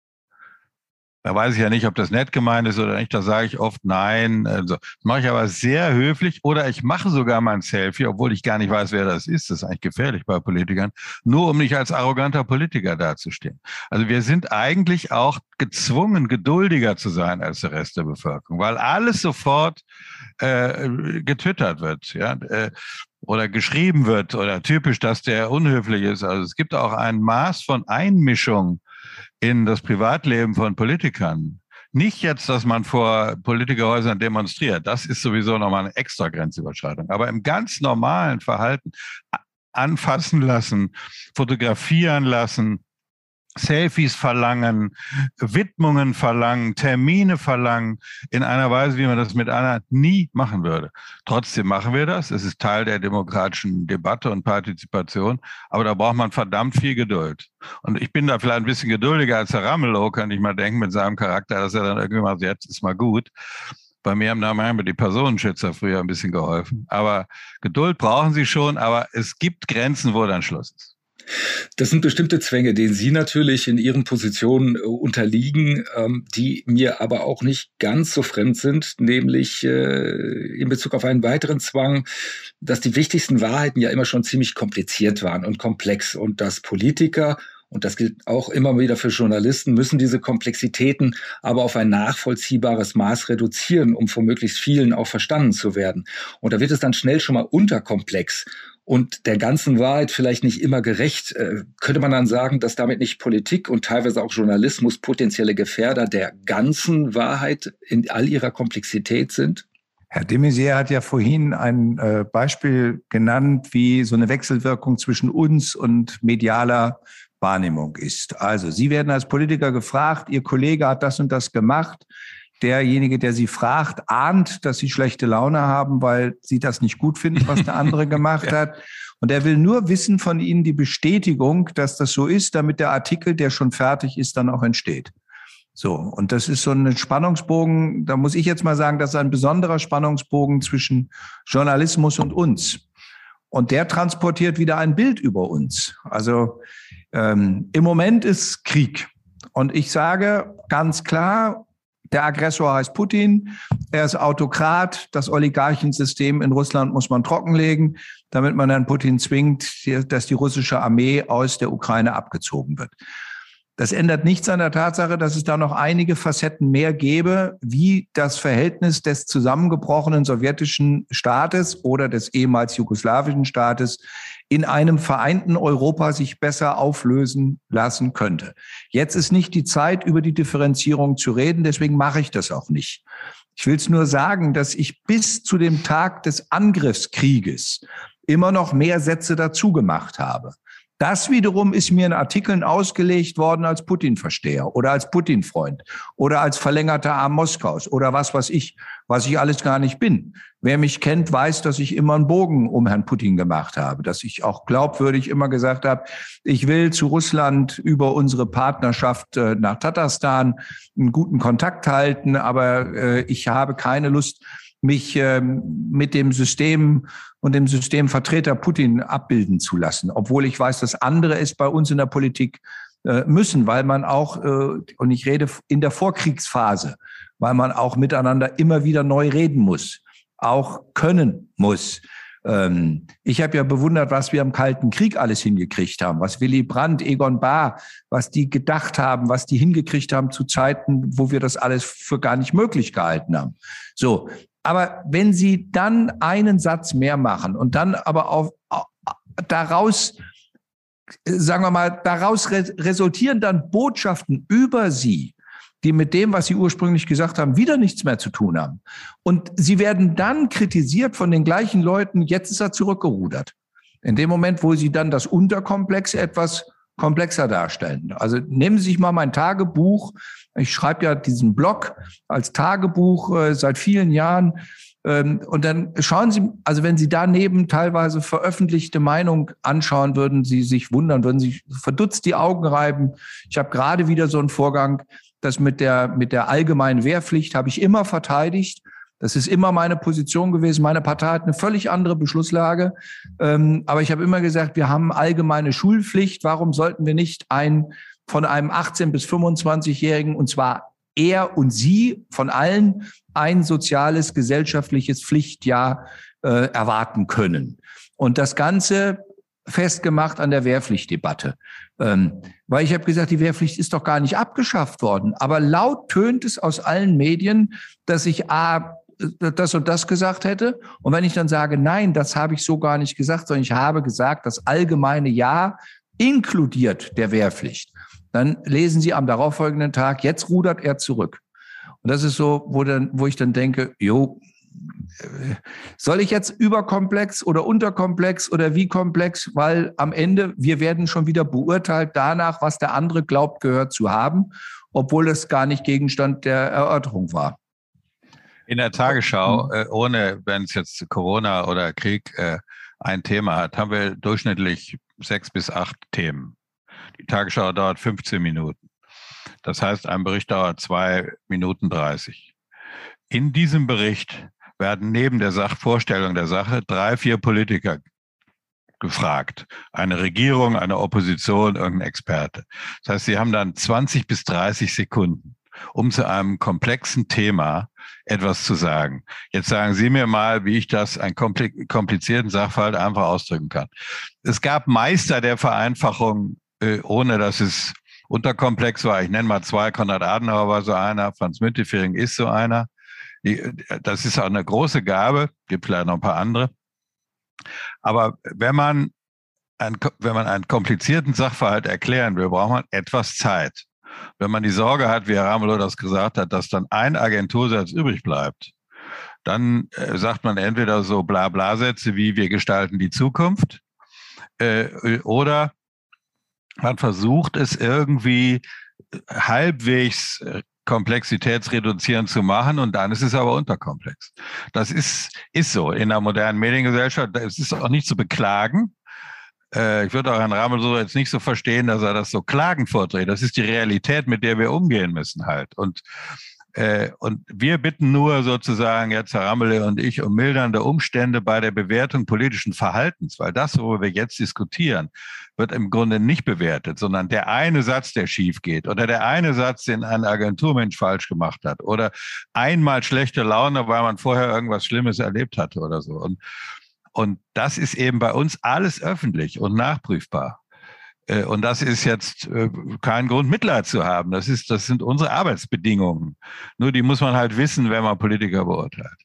Da weiß ich ja nicht, ob das nett gemeint ist oder nicht. Da sage ich oft nein. Also, das mache ich aber sehr höflich. Oder ich mache sogar mal ein Selfie, obwohl ich gar nicht weiß, wer das ist. Das ist eigentlich gefährlich bei Politikern. Nur um nicht als arroganter Politiker dazustehen. Also wir sind eigentlich auch gezwungen, geduldiger zu sein als der Rest der Bevölkerung, weil alles sofort äh, getwittert wird, ja, äh, oder geschrieben wird oder typisch, dass der unhöflich ist. Also es gibt auch ein Maß von Einmischung in das Privatleben von Politikern. Nicht jetzt, dass man vor Politikerhäusern demonstriert. Das ist sowieso nochmal eine extra Grenzüberschreitung. Aber im ganz normalen Verhalten anfassen lassen, fotografieren lassen, Selfies verlangen, Widmungen verlangen, Termine verlangen, in einer Weise, wie man das mit einer nie machen würde. Trotzdem machen wir das. Es ist Teil der demokratischen Debatte und Partizipation. Aber da braucht man verdammt viel Geduld. Und ich bin da vielleicht ein bisschen geduldiger als Herr Ramelow, kann ich mal denken, mit seinem Charakter, dass er dann irgendwie mal, jetzt ist mal gut. Bei mir haben da manchmal die Personenschützer früher ein bisschen geholfen. Aber Geduld brauchen sie schon, aber es gibt Grenzen, wo dann Schluss ist. Das sind bestimmte Zwänge, denen Sie natürlich in Ihren Positionen äh, unterliegen, ähm, die mir aber auch nicht ganz so fremd sind, nämlich äh, in Bezug auf einen weiteren Zwang, dass die wichtigsten Wahrheiten ja immer schon ziemlich kompliziert waren und komplex und dass Politiker, und das gilt auch immer wieder für Journalisten, müssen diese Komplexitäten aber auf ein nachvollziehbares Maß reduzieren, um von möglichst vielen auch verstanden zu werden. Und da wird es dann schnell schon mal unterkomplex und der ganzen Wahrheit vielleicht nicht immer gerecht. Äh, könnte man dann sagen, dass damit nicht Politik und teilweise auch Journalismus potenzielle Gefährder der ganzen Wahrheit in all ihrer Komplexität sind? Herr de Maizière hat ja vorhin ein äh, Beispiel genannt, wie so eine Wechselwirkung zwischen uns und medialer Wahrnehmung ist. Also Sie werden als Politiker gefragt, Ihr Kollege hat das und das gemacht. Derjenige, der Sie fragt, ahnt, dass Sie schlechte Laune haben, weil Sie das nicht gut finden, was der andere gemacht hat. Und er will nur wissen von Ihnen die Bestätigung, dass das so ist, damit der Artikel, der schon fertig ist, dann auch entsteht. So, und das ist so ein Spannungsbogen, da muss ich jetzt mal sagen, das ist ein besonderer Spannungsbogen zwischen Journalismus und uns. Und der transportiert wieder ein Bild über uns. Also ähm, im Moment ist Krieg. Und ich sage ganz klar, der Aggressor heißt Putin, er ist Autokrat, das Oligarchensystem in Russland muss man trockenlegen, damit man Herrn Putin zwingt, dass die russische Armee aus der Ukraine abgezogen wird. Das ändert nichts an der Tatsache, dass es da noch einige Facetten mehr gäbe, wie das Verhältnis des zusammengebrochenen sowjetischen Staates oder des ehemals jugoslawischen Staates in einem vereinten Europa sich besser auflösen lassen könnte. Jetzt ist nicht die Zeit, über die Differenzierung zu reden, deswegen mache ich das auch nicht. Ich will es nur sagen, dass ich bis zu dem Tag des Angriffskrieges immer noch mehr Sätze dazu gemacht habe. Das wiederum ist mir in Artikeln ausgelegt worden als Putin-Versteher oder als Putin-Freund oder als verlängerter Arm Moskaus oder was weiß ich, was ich alles gar nicht bin. Wer mich kennt, weiß, dass ich immer einen Bogen um Herrn Putin gemacht habe, dass ich auch glaubwürdig immer gesagt habe, ich will zu Russland über unsere Partnerschaft nach Tatarstan einen guten Kontakt halten, aber ich habe keine Lust, mich ähm, mit dem System und dem Systemvertreter Putin abbilden zu lassen, obwohl ich weiß, dass andere es bei uns in der Politik äh, müssen, weil man auch, äh, und ich rede in der Vorkriegsphase, weil man auch miteinander immer wieder neu reden muss, auch können muss. Ähm, ich habe ja bewundert, was wir im Kalten Krieg alles hingekriegt haben, was Willy Brandt, Egon Bahr, was die gedacht haben, was die hingekriegt haben zu Zeiten, wo wir das alles für gar nicht möglich gehalten haben. So. Aber wenn Sie dann einen Satz mehr machen und dann aber auch daraus, sagen wir mal, daraus resultieren dann Botschaften über Sie, die mit dem, was Sie ursprünglich gesagt haben, wieder nichts mehr zu tun haben. Und Sie werden dann kritisiert von den gleichen Leuten, jetzt ist er zurückgerudert. In dem Moment, wo Sie dann das Unterkomplex etwas komplexer darstellen. Also nehmen Sie sich mal mein Tagebuch. Ich schreibe ja diesen Blog als Tagebuch äh, seit vielen Jahren. Ähm, und dann schauen Sie, also wenn Sie daneben teilweise veröffentlichte Meinung anschauen, würden Sie sich wundern, würden Sie verdutzt die Augen reiben. Ich habe gerade wieder so einen Vorgang, das mit der, mit der allgemeinen Wehrpflicht habe ich immer verteidigt. Das ist immer meine Position gewesen. Meine Partei hat eine völlig andere Beschlusslage. Ähm, aber ich habe immer gesagt, wir haben allgemeine Schulpflicht. Warum sollten wir nicht ein von einem achtzehn- bis fünfundzwanzigjährigen, und zwar er und sie von allen, ein soziales, gesellschaftliches Pflichtjahr äh, erwarten können? Und das Ganze festgemacht an der Wehrpflichtdebatte. Ähm, weil ich habe gesagt, die Wehrpflicht ist doch gar nicht abgeschafft worden. Aber laut tönt es aus allen Medien, dass ich A, das und das gesagt hätte. Und wenn ich dann sage, nein, das habe ich so gar nicht gesagt, sondern ich habe gesagt, das allgemeine Ja inkludiert der Wehrpflicht, dann lesen Sie am darauffolgenden Tag, jetzt rudert er zurück. Und das ist so, wo, dann, wo ich dann denke, jo, soll ich jetzt überkomplex oder unterkomplex oder wie komplex? Weil am Ende, wir werden schon wieder beurteilt danach, was der andere glaubt, gehört zu haben, obwohl es gar nicht Gegenstand der Erörterung war. In der Tagesschau, äh, ohne, wenn es jetzt Corona oder Krieg äh, ein Thema hat, haben wir durchschnittlich sechs bis acht Themen. Die Tagesschau dauert fünfzehn Minuten. Das heißt, ein Bericht dauert zwei Minuten dreißig. In diesem Bericht werden neben der Sachvorstellung der Sache drei, vier Politiker gefragt. Eine Regierung, eine Opposition, irgendein Experte. Das heißt, sie haben dann zwanzig bis dreißig Sekunden, um zu einem komplexen Thema etwas zu sagen. Jetzt sagen Sie mir mal, wie ich das, einen komplizierten Sachverhalt einfach ausdrücken kann. Es gab Meister der Vereinfachung, ohne dass es unterkomplex war. Ich nenne mal zwei, Konrad Adenauer war so einer, Franz Müntefering ist so einer. Das ist auch eine große Gabe, gibt vielleicht noch ein paar andere. Aber wenn man, ein, wenn man einen komplizierten Sachverhalt erklären will, braucht man etwas Zeit. Wenn man die Sorge hat, wie Herr Ramelow das gesagt hat, dass dann ein Agentursatz übrig bleibt, dann äh, sagt man entweder so Blabla-Sätze wie wir gestalten die Zukunft äh, oder man versucht es irgendwie halbwegs komplexitätsreduzierend zu machen und dann ist es aber unterkomplex. Das ist, ist so in der modernen Mediengesellschaft. Es ist auch nicht zu beklagen. Ich würde auch Herrn Ramelow jetzt nicht so verstehen, dass er das so klagend vorträgt. Das ist die Realität, mit der wir umgehen müssen halt. Und Äh, und wir bitten nur sozusagen jetzt, Herr Ramelow und ich, um mildernde Umstände bei der Bewertung politischen Verhaltens, weil das, worüber wir jetzt diskutieren, wird im Grunde nicht bewertet, sondern der eine Satz, der schief geht oder der eine Satz, den ein Agenturmensch falsch gemacht hat oder einmal schlechte Laune, weil man vorher irgendwas Schlimmes erlebt hatte oder so. Und, und das ist eben bei uns alles öffentlich und nachprüfbar. Und das ist jetzt kein Grund, Mitleid zu haben. Das ist, das sind unsere Arbeitsbedingungen. Nur die muss man halt wissen, wenn man Politiker beurteilt.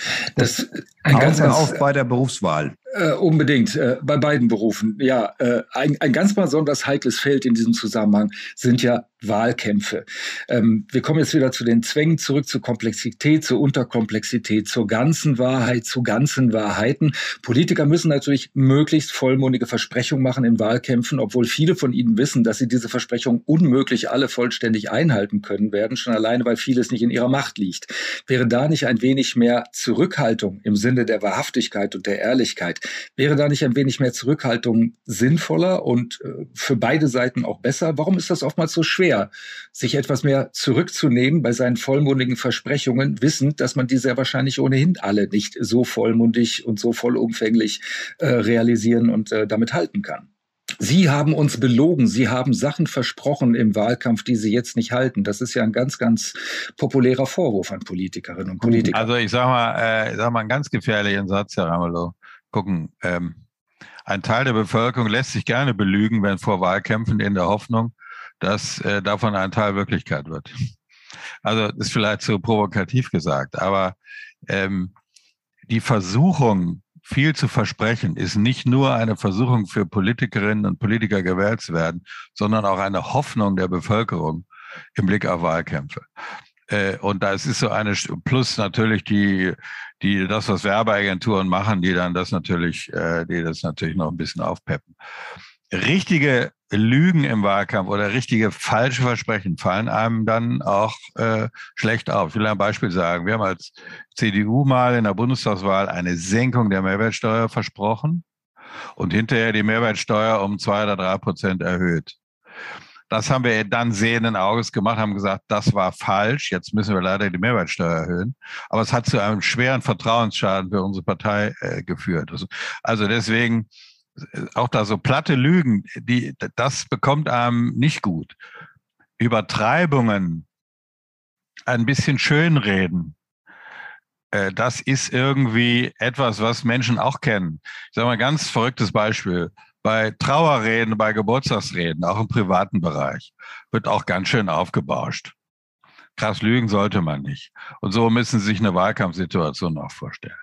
Das ein ganz, ganz auf bei der Berufswahl. Äh, unbedingt, äh, bei beiden Berufen. Ja, äh, ein, ein ganz besonders heikles Feld in diesem Zusammenhang sind ja Wahlkämpfe. Ähm, wir kommen jetzt wieder zu den Zwängen zurück, zur Komplexität, zur Unterkomplexität, zur ganzen Wahrheit, zu ganzen Wahrheiten. Politiker müssen natürlich möglichst vollmundige Versprechungen machen in Wahlkämpfen, obwohl viele von ihnen wissen, dass sie diese Versprechungen unmöglich alle vollständig einhalten können werden, schon alleine, weil vieles nicht in ihrer Macht liegt. Wäre da nicht ein wenig mehr Zurückhaltung im Sinne der Wahrhaftigkeit und der Ehrlichkeit, wäre da nicht ein wenig mehr Zurückhaltung sinnvoller und äh, für beide Seiten auch besser? Warum ist das oftmals so schwer, sich etwas mehr zurückzunehmen bei seinen vollmundigen Versprechungen, wissend, dass man die sehr wahrscheinlich ohnehin alle nicht so vollmundig und so vollumfänglich äh, realisieren und äh, damit halten kann? Sie haben uns belogen, Sie haben Sachen versprochen im Wahlkampf, die Sie jetzt nicht halten. Das ist ja ein ganz, ganz populärer Vorwurf an Politikerinnen und Politiker. Also ich sage mal, äh, ich sag mal einen ganz gefährlichen Satz, Herr Ramelow. Gucken, ähm, ein Teil der Bevölkerung lässt sich gerne belügen, wenn vor Wahlkämpfen, in der Hoffnung, dass äh, davon ein Teil Wirklichkeit wird. Also das ist vielleicht so provokativ gesagt, aber ähm, die Versuchung, viel zu versprechen, ist nicht nur eine Versuchung für Politikerinnen und Politiker gewählt zu werden, sondern auch eine Hoffnung der Bevölkerung im Blick auf Wahlkämpfe. Äh, und da ist so eine, plus natürlich die, die, das, was Werbeagenturen machen, die dann das natürlich, äh, die das natürlich noch ein bisschen aufpeppen. Richtige Lügen im Wahlkampf oder richtige falsche Versprechen fallen einem dann auch äh, schlecht auf. Ich will ein Beispiel sagen. Wir haben als C D U mal in der Bundestagswahl eine Senkung der Mehrwertsteuer versprochen und hinterher die Mehrwertsteuer um zwei oder drei Prozent erhöht. Das haben wir dann sehenden Auges gemacht, haben gesagt, das war falsch, jetzt müssen wir leider die Mehrwertsteuer erhöhen. Aber es hat zu einem schweren Vertrauensschaden für unsere Partei äh, geführt. Also, also deswegen auch da so platte Lügen, die, das bekommt einem nicht gut. Übertreibungen, ein bisschen schönreden, äh, das ist irgendwie etwas, was Menschen auch kennen. Ich sage mal ein ganz verrücktes Beispiel. Bei Trauerreden, bei Geburtstagsreden, auch im privaten Bereich, wird auch ganz schön aufgebauscht. Krass lügen sollte man nicht. Und so müssen Sie sich eine Wahlkampfsituation auch vorstellen.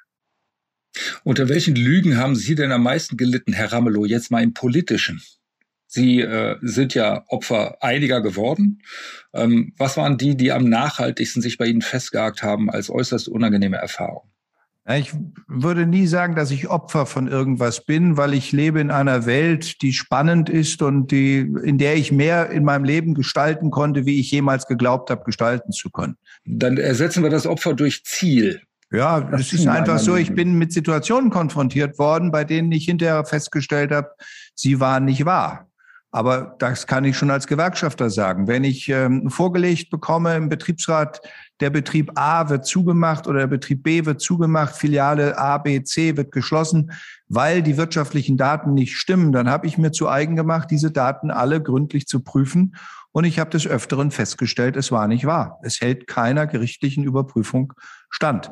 Unter welchen Lügen haben Sie denn am meisten gelitten, Herr Ramelow, jetzt mal im Politischen? Sie äh, sind ja Opfer einiger geworden. Ähm, was waren die, die am nachhaltigsten sich bei Ihnen festgehakt haben als äußerst unangenehme Erfahrung? Ich würde nie sagen, dass ich Opfer von irgendwas bin, weil ich lebe in einer Welt, die spannend ist und die, in der ich mehr in meinem Leben gestalten konnte, wie ich jemals geglaubt habe, gestalten zu können. Dann ersetzen wir das Opfer durch Ziel. Ja, das, das ist einfach so. Ich bin mit Situationen konfrontiert worden, bei denen ich hinterher festgestellt habe, sie waren nicht wahr. Aber das kann ich schon als Gewerkschafter sagen. Wenn ich ähm, vorgelegt bekomme im Betriebsrat, der Betrieb A wird zugemacht oder der Betrieb B wird zugemacht, Filiale A, B, C wird geschlossen, weil die wirtschaftlichen Daten nicht stimmen, dann habe ich mir zu eigen gemacht, diese Daten alle gründlich zu prüfen. Und ich habe des Öfteren festgestellt, es war nicht wahr. Es hält keiner gerichtlichen Überprüfung stand.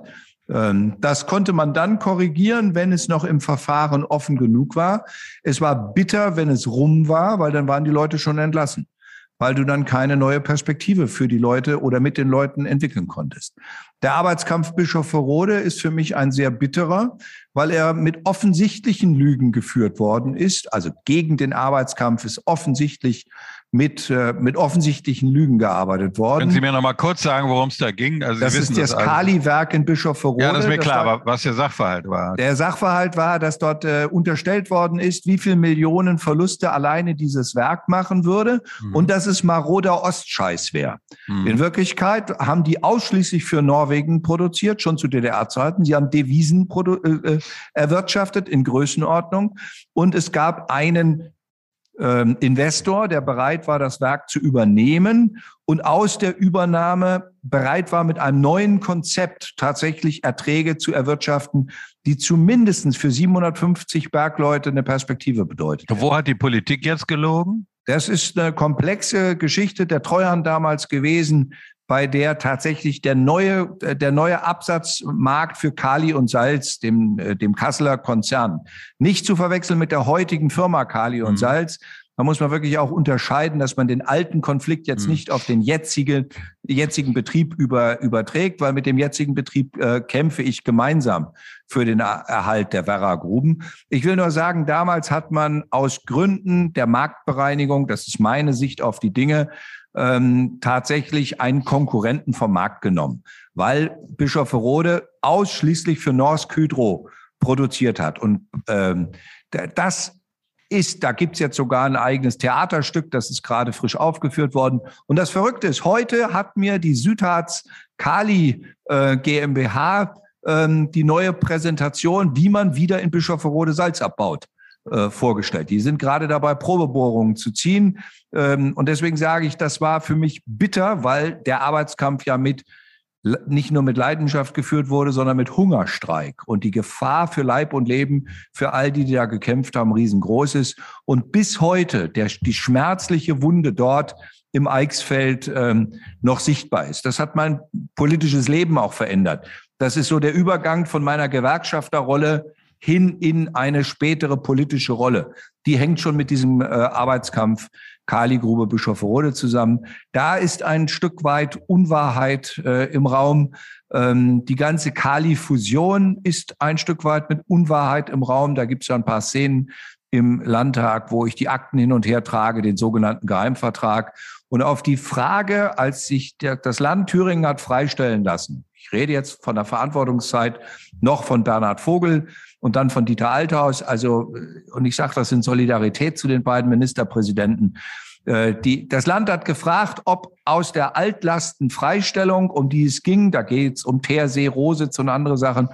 Das konnte man dann korrigieren, wenn es noch im Verfahren offen genug war. Es war bitter, wenn es rum war, weil dann waren die Leute schon entlassen, weil du dann keine neue Perspektive für die Leute oder mit den Leuten entwickeln konntest. Der Arbeitskampf Bischofferode ist für mich ein sehr bitterer, weil er mit offensichtlichen Lügen geführt worden ist. Also gegen den Arbeitskampf ist offensichtlich mit, äh, mit offensichtlichen Lügen gearbeitet worden. Können Sie mir noch mal kurz sagen, worum es da ging? Also Sie das wissen ist das, das Kali-Werk in Bischofferode. Ja, das ist mir klar, war, aber was der Sachverhalt war. Der Sachverhalt war, dass dort äh, unterstellt worden ist, wie viel Millionen Verluste alleine dieses Werk machen würde mhm. und dass es maroder Ostscheiß wäre. Mhm. In Wirklichkeit haben die ausschließlich für Norwegen produziert, schon zu D D R-Zeiten. Sie haben Devisen produ- äh, erwirtschaftet in Größenordnung und es gab einen ähm, Investor, der bereit war, das Werk zu übernehmen und aus der Übernahme bereit war, mit einem neuen Konzept tatsächlich Erträge zu erwirtschaften, die zumindest für siebenhundertfünfzig Bergleute eine Perspektive bedeutet. Wo hat die Politik jetzt gelogen? Das ist eine komplexe Geschichte der Treuhand damals gewesen, bei der tatsächlich der neue, der neue Absatzmarkt für Kali und Salz, dem, dem Kasseler Konzern, nicht zu verwechseln mit der heutigen Firma Kali und mhm. Salz. Da muss man wirklich auch unterscheiden, dass man den alten Konflikt jetzt mhm. nicht auf den jetzigen, jetzigen Betrieb über, überträgt, weil mit dem jetzigen Betrieb äh, kämpfe ich gemeinsam für den Erhalt der Werra-Gruben. Ich will nur sagen, damals hat man aus Gründen der Marktbereinigung, das ist meine Sicht auf die Dinge, ähm, tatsächlich einen Konkurrenten vom Markt genommen, weil Bischofferode ausschließlich für Norsk Hydro produziert hat. Und ähm, das ist, da gibt's jetzt sogar ein eigenes Theaterstück, das ist gerade frisch aufgeführt worden. Und das Verrückte ist, heute hat mir die Südharz Kali äh, GmbH ähm, die neue Präsentation, wie man wieder in Bischofferode Salz abbaut, äh, vorgestellt. Die sind gerade dabei, Probebohrungen zu ziehen. Ähm, und deswegen sage ich, das war für mich bitter, weil der Arbeitskampf ja mit nicht nur mit Leidenschaft geführt wurde, sondern mit Hungerstreik. Und die Gefahr für Leib und Leben für all die, die da gekämpft haben, riesengroß ist. Und bis heute der, die schmerzliche Wunde dort im Eichsfeld ähm, noch sichtbar ist. Das hat mein politisches Leben auch verändert. Das ist so der Übergang von meiner Gewerkschafterrolle hin in eine spätere politische Rolle. Die hängt schon mit diesem äh, Arbeitskampf Kali-Grube Bischofferode zusammen. Da ist ein Stück weit Unwahrheit äh, im Raum. Ähm, die ganze Kali-Fusion ist ein Stück weit mit Unwahrheit im Raum. Da gibt es ja ein paar Szenen im Landtag, wo ich die Akten hin und her trage, den sogenannten Geheimvertrag. Und auf die Frage, als sich der, das Land Thüringen hat freistellen lassen, ich rede jetzt von der Verantwortungszeit noch von Bernhard Vogel und dann von Dieter Althaus. Also, und ich sage das in Solidarität zu den beiden Ministerpräsidenten. Äh, die, das Land hat gefragt, ob aus der Altlastenfreistellung, um die es ging, da geht es um Teersee, Rositz und andere Sachen,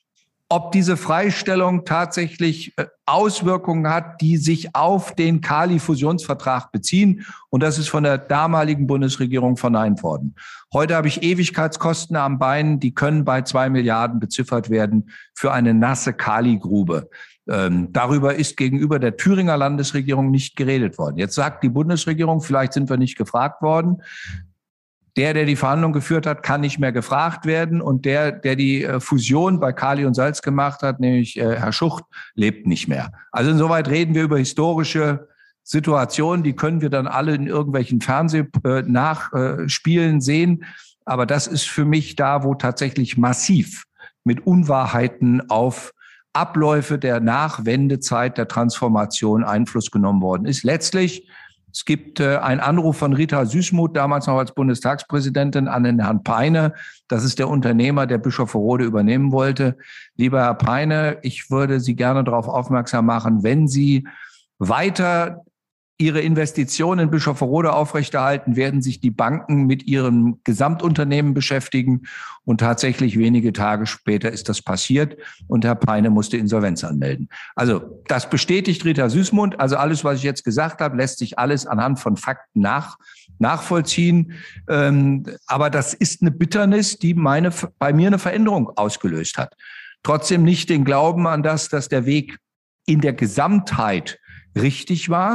ob diese Freistellung tatsächlich Auswirkungen hat, die sich auf den Kali-Fusionsvertrag beziehen. Und das ist von der damaligen Bundesregierung verneint worden. Heute habe ich Ewigkeitskosten am Bein, die können bei zwei Milliarden beziffert werden für eine nasse Kali-Grube. Ähm, darüber ist gegenüber der Thüringer Landesregierung nicht geredet worden. Jetzt sagt die Bundesregierung, vielleicht sind wir nicht gefragt worden. Der, der die Verhandlung geführt hat, kann nicht mehr gefragt werden. Und der, der die Fusion bei Kali und Salz gemacht hat, nämlich äh, Herr Schucht, lebt nicht mehr. Also insoweit reden wir über historische Situationen, die können wir dann alle in irgendwelchen Fernsehnachspielen sehen. Aber das ist für mich da, wo tatsächlich massiv mit Unwahrheiten auf Abläufe der Nachwendezeit der Transformation Einfluss genommen worden ist. Letztlich, es gibt äh, einen Anruf von Rita Süssmuth, damals noch als Bundestagspräsidentin, an den Herrn Peine. Das ist der Unternehmer, der Bischofferode übernehmen wollte. Lieber Herr Peine, ich würde Sie gerne darauf aufmerksam machen, wenn Sie weiter Ihre Investitionen in Bischofferode aufrechterhalten, werden sich die Banken mit ihrem Gesamtunternehmen beschäftigen. Und tatsächlich wenige Tage später ist das passiert und Herr Peine musste Insolvenz anmelden. Also das bestätigt Rita Süssmuth. Also alles, was ich jetzt gesagt habe, lässt sich alles anhand von Fakten nach, nachvollziehen. Ähm, aber das ist eine Bitternis, die meine, bei mir eine Veränderung ausgelöst hat. Trotzdem nicht den Glauben an das, dass der Weg in der Gesamtheit richtig war.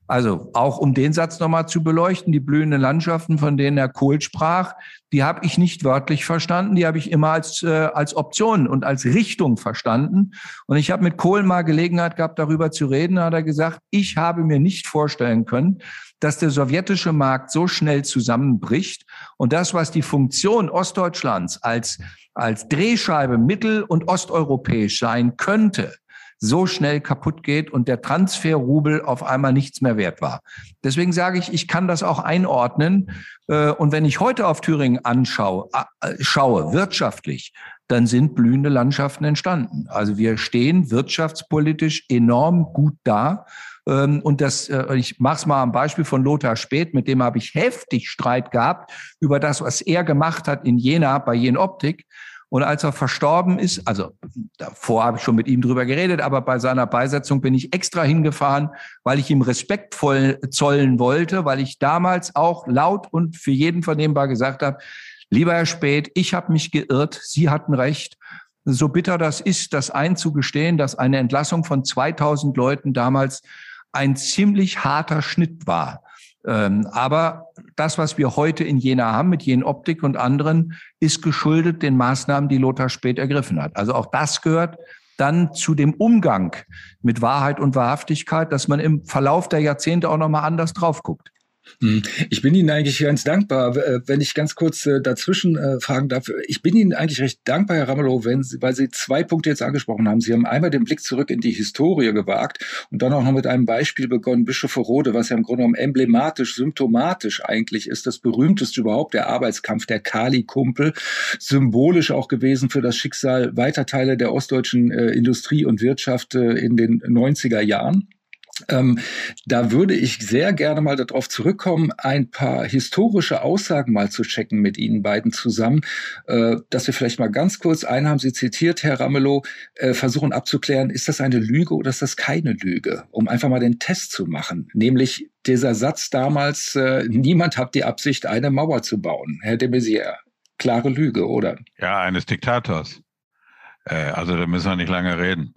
Also auch um den Satz nochmal zu beleuchten, die blühenden Landschaften, von denen Herr Kohl sprach, die habe ich nicht wörtlich verstanden, die habe ich immer als, äh, als Option und als Richtung verstanden. Und ich habe mit Kohl mal Gelegenheit gehabt, darüber zu reden. Da hat er gesagt, ich habe mir nicht vorstellen können, dass der sowjetische Markt so schnell zusammenbricht und das, was die Funktion Ostdeutschlands als, als Drehscheibe mittel- und osteuropäisch sein könnte, so schnell kaputt geht und der Transferrubel auf einmal nichts mehr wert war. Deswegen sage ich, ich kann das auch einordnen. Und wenn ich heute auf Thüringen anschaue, schaue, wirtschaftlich, dann sind blühende Landschaften entstanden. Also wir stehen wirtschaftspolitisch enorm gut da. Und das, ich mache es mal am Beispiel von Lothar Späth, mit dem habe ich heftig Streit gehabt über das, was er gemacht hat in Jena bei Jenoptik. Und als er verstorben ist, also davor habe ich schon mit ihm drüber geredet, aber bei seiner Beisetzung bin ich extra hingefahren, weil ich ihm respektvoll zollen wollte, weil ich damals auch laut und für jeden vernehmbar gesagt habe, lieber Herr Späth, ich habe mich geirrt, Sie hatten recht. So bitter das ist, das einzugestehen, dass eine Entlassung von zweitausend Leuten damals ein ziemlich harter Schnitt war. Ähm, aber das, was wir heute in Jena haben mit Jenoptik und anderen, ist geschuldet den Maßnahmen, die Lothar Späth ergriffen hat. Also auch das gehört dann zu dem Umgang mit Wahrheit und Wahrhaftigkeit, dass man im Verlauf der Jahrzehnte auch nochmal anders drauf guckt. Ich bin Ihnen eigentlich ganz dankbar, wenn ich ganz kurz dazwischen fragen darf. Ich bin Ihnen eigentlich recht dankbar, Herr Ramelow, wenn Sie, weil Sie zwei Punkte jetzt angesprochen haben. Sie haben einmal den Blick zurück in die Historie gewagt und dann auch noch mit einem Beispiel begonnen, Bischofferode, was ja im Grunde genommen emblematisch, symptomatisch eigentlich ist, das berühmteste überhaupt, der Arbeitskampf, der Kali-Kumpel, symbolisch auch gewesen für das Schicksal weiter Teile der ostdeutschen äh, Industrie und Wirtschaft äh, in den neunziger Jahren. Ähm, da würde ich sehr gerne mal darauf zurückkommen, ein paar historische Aussagen mal zu checken mit Ihnen beiden zusammen, äh, dass wir vielleicht mal ganz kurz, einen haben Sie zitiert, Herr Ramelow, äh, versuchen abzuklären, ist das eine Lüge oder ist das keine Lüge, um einfach mal den Test zu machen, nämlich dieser Satz damals, äh, niemand hat die Absicht, eine Mauer zu bauen. Herr de Maizière, klare Lüge, oder? Ja, eines Diktators. Äh, also da müssen wir nicht lange reden.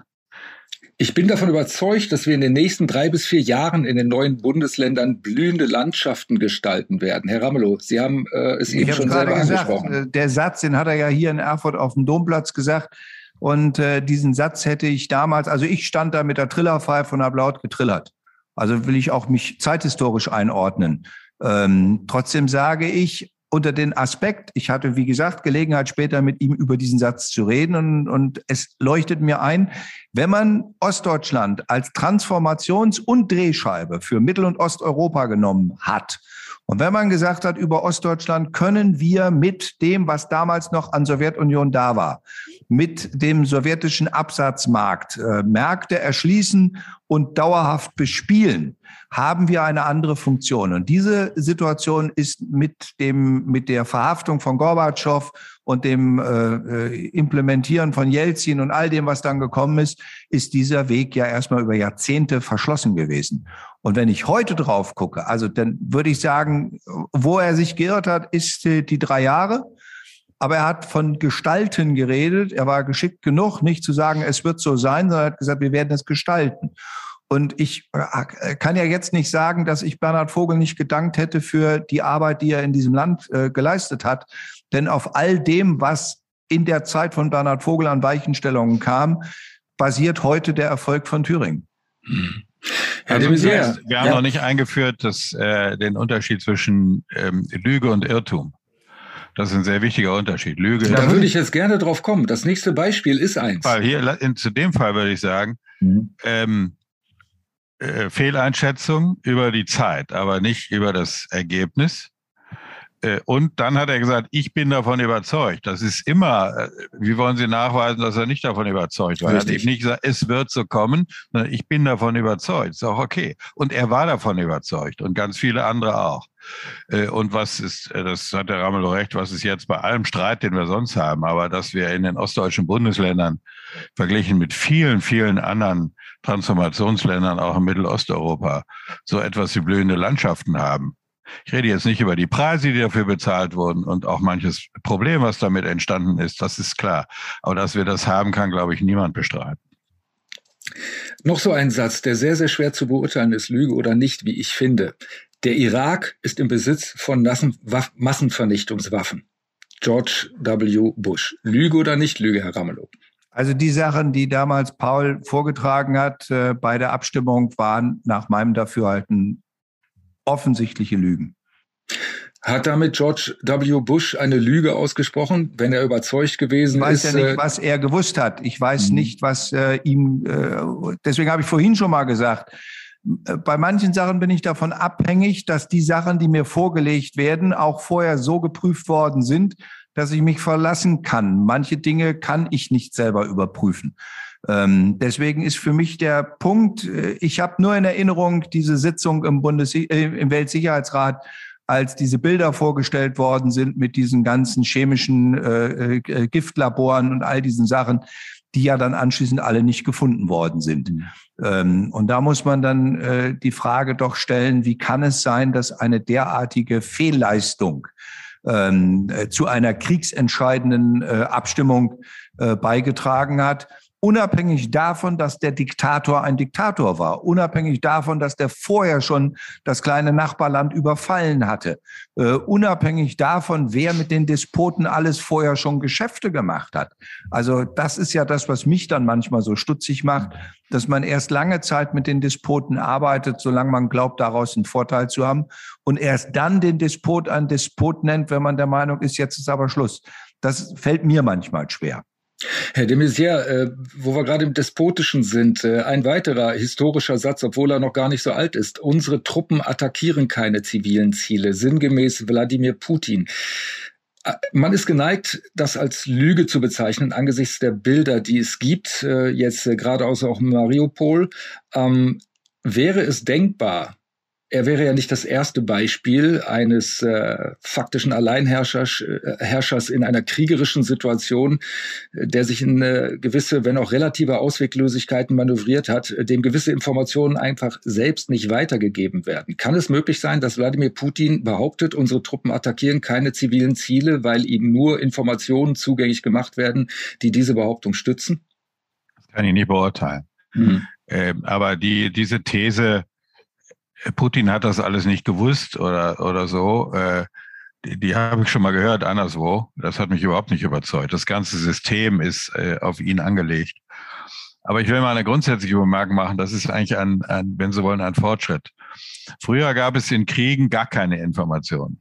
Ich bin davon überzeugt, dass wir in den nächsten drei bis vier Jahren in den neuen Bundesländern blühende Landschaften gestalten werden. Herr Ramelow, Sie haben äh, es eben schon selber gesagt, angesprochen. Der Satz, den hat er ja hier in Erfurt auf dem Domplatz gesagt. Und äh, diesen Satz hätte ich damals, also ich stand da mit der Trillerpfeife und habe laut getrillert. Also will ich auch mich zeithistorisch einordnen. Ähm, trotzdem sage ich, unter den Aspekt, ich hatte, wie gesagt, Gelegenheit später mit ihm über diesen Satz zu reden und, und es leuchtet mir ein, wenn man Ostdeutschland als Transformations- und Drehscheibe für Mittel- und Osteuropa genommen hat und wenn man gesagt hat, über Ostdeutschland können wir mit dem, was damals noch an Sowjetunion da war, mit dem sowjetischen Absatzmarkt äh, Märkte erschließen und dauerhaft bespielen, haben wir eine andere Funktion. Und diese Situation ist mit dem, mit der Verhaftung von Gorbatschow und dem äh, Implementieren von Jelzin und all dem, was dann gekommen ist, ist dieser Weg ja erstmal über Jahrzehnte verschlossen gewesen. Und wenn ich heute drauf gucke, also dann würde ich sagen, wo er sich geirrt hat, ist die, die drei Jahre. Aber er hat von Gestalten geredet. Er war geschickt genug, nicht zu sagen, es wird so sein, sondern er hat gesagt, wir werden es gestalten. Und ich kann ja jetzt nicht sagen, dass ich Bernhard Vogel nicht gedankt hätte für die Arbeit, die er in diesem Land äh, geleistet hat. Denn auf all dem, was in der Zeit von Bernhard Vogel an Weichenstellungen kam, basiert heute der Erfolg von Thüringen. Hm. Also, das heißt, wir haben ja noch nicht eingeführt, dass, äh, den Unterschied zwischen ähm, Lüge und Irrtum. Das ist ein sehr wichtiger Unterschied. Lüge. Da würde ich jetzt gerne drauf kommen. Das nächste Beispiel ist eins. Weil hier, in, zu dem Fall würde ich sagen, mhm. ähm, äh, Fehleinschätzung über die Zeit, aber nicht über das Ergebnis. Äh, und dann hat er gesagt, ich bin davon überzeugt. Das ist immer, äh, wie wollen Sie nachweisen, dass er nicht davon überzeugt war? Er hat eben nicht gesagt, es wird so kommen, sondern ich bin davon überzeugt. Ist auch okay. Und er war davon überzeugt und ganz viele andere auch. Und was ist, das hat der Ramelow recht, was ist jetzt bei allem Streit, den wir sonst haben, aber dass wir in den ostdeutschen Bundesländern verglichen mit vielen, vielen anderen Transformationsländern, auch in Mittelosteuropa, so etwas wie blühende Landschaften haben. Ich rede jetzt nicht über die Preise, die dafür bezahlt wurden und auch manches Problem, was damit entstanden ist, das ist klar. Aber dass wir das haben, kann, glaube ich, niemand bestreiten. Noch so ein Satz, der sehr, sehr schwer zu beurteilen ist, Lüge oder nicht, wie ich finde. Der Irak ist im Besitz von Massenvernichtungswaffen. George W. Bush. Lüge oder nicht Lüge, Herr Ramelow? Also die Sachen, die damals Paul vorgetragen hat äh, bei der Abstimmung, waren nach meinem Dafürhalten offensichtliche Lügen. Hat damit George W. Bush eine Lüge ausgesprochen, wenn er überzeugt gewesen ist? Ich weiß ja nicht, was er gewusst hat. Ich weiß nicht, was äh, ihm, äh, deswegen habe ich vorhin schon mal gesagt, äh, bei manchen Sachen bin ich davon abhängig, dass die Sachen, die mir vorgelegt werden, auch vorher so geprüft worden sind, dass ich mich verlassen kann. Manche Dinge kann ich nicht selber überprüfen. Ähm, deswegen ist für mich der Punkt, äh, ich habe nur in Erinnerung diese Sitzung im Bundes äh, im Weltsicherheitsrat, als diese Bilder vorgestellt worden sind mit diesen ganzen chemischen äh, äh, Giftlaboren und all diesen Sachen, die ja dann anschließend alle nicht gefunden worden sind. Mhm. Ähm, und da muss man dann äh, die Frage doch stellen, wie kann es sein, dass eine derartige Fehlleistung ähm, äh, zu einer kriegsentscheidenden äh, Abstimmung äh, beigetragen hat? Unabhängig davon, dass der Diktator ein Diktator war, unabhängig davon, dass der vorher schon das kleine Nachbarland überfallen hatte, uh, unabhängig davon, wer mit den Despoten alles vorher schon Geschäfte gemacht hat. Also das ist ja das, was mich dann manchmal so stutzig macht, dass man erst lange Zeit mit den Despoten arbeitet, solange man glaubt, daraus einen Vorteil zu haben, und erst dann den Despot einen Despot nennt, wenn man der Meinung ist, jetzt ist aber Schluss. Das fällt mir manchmal schwer. Herr de Maizière, äh, wo wir gerade im Despotischen sind, äh, ein weiterer historischer Satz, obwohl er noch gar nicht so alt ist. Unsere Truppen attackieren keine zivilen Ziele, sinngemäß Wladimir Putin. Äh, man ist geneigt, das als Lüge zu bezeichnen, angesichts der Bilder, die es gibt, äh, jetzt äh, geradeaus auch in Mariupol. Ähm, wäre es denkbar, er wäre ja nicht das erste Beispiel eines äh, faktischen Alleinherrschers äh, Herrschers in einer kriegerischen Situation, äh, der sich in äh, gewisse, wenn auch relative Ausweglosigkeiten manövriert hat, äh, dem gewisse Informationen einfach selbst nicht weitergegeben werden. Kann es möglich sein, dass Wladimir Putin behauptet, unsere Truppen attackieren keine zivilen Ziele, weil ihm nur Informationen zugänglich gemacht werden, die diese Behauptung stützen? Das kann ich nicht beurteilen. Mhm. Äh, aber die diese These, Putin hat das alles nicht gewusst oder oder so, äh, die, die habe ich schon mal gehört anderswo. Das hat mich überhaupt nicht überzeugt. Das ganze System ist äh, auf ihn angelegt. Aber ich will mal eine grundsätzliche Bemerkung machen. Das ist eigentlich ein, ein, wenn Sie wollen, ein Fortschritt. Früher gab es in Kriegen gar keine Informationen.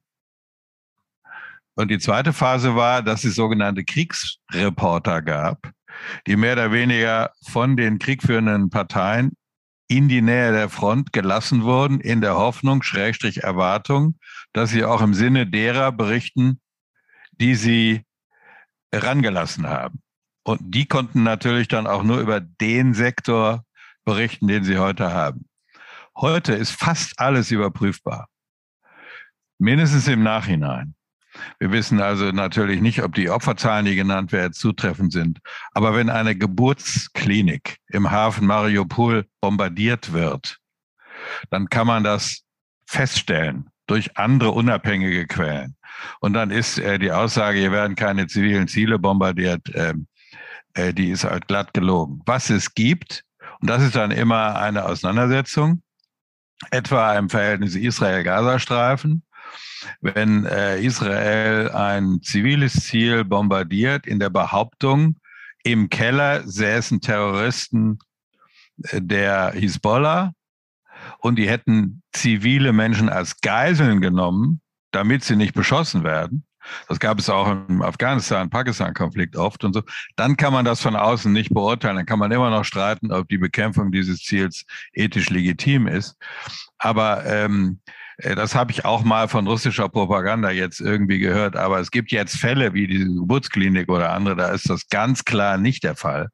Und die zweite Phase war, dass es sogenannte Kriegsreporter gab, die mehr oder weniger von den kriegführenden Parteien in die Nähe der Front gelassen wurden, in der Hoffnung, Schrägstrich Erwartung, dass sie auch im Sinne derer berichten, die sie herangelassen haben. Und die konnten natürlich dann auch nur über den Sektor berichten, den sie heute haben. Heute ist fast alles überprüfbar. Mindestens im Nachhinein. Wir wissen also natürlich nicht, ob die Opferzahlen, die genannt werden, zutreffend sind. Aber wenn eine Geburtsklinik im Hafen Mariupol bombardiert wird, dann kann man das feststellen durch andere unabhängige Quellen. Und dann ist äh, die Aussage, hier werden keine zivilen Ziele bombardiert, äh, äh, die ist halt glatt gelogen. Was es gibt, und das ist dann immer eine Auseinandersetzung, etwa im Verhältnis Israel-Gazastreifen, wenn äh, Israel ein ziviles Ziel bombardiert in der Behauptung, im Keller säßen Terroristen äh, der Hisbollah und die hätten zivile Menschen als Geiseln genommen, damit sie nicht beschossen werden. Das gab es auch im Afghanistan-Pakistan-Konflikt oft und so. Dann kann man das von außen nicht beurteilen. Dann kann man immer noch streiten, ob die Bekämpfung dieses Ziels ethisch legitim ist. Aber ähm, das habe ich auch mal von russischer Propaganda jetzt irgendwie gehört. Aber es gibt jetzt Fälle wie diese Geburtsklinik oder andere, da ist das ganz klar nicht der Fall.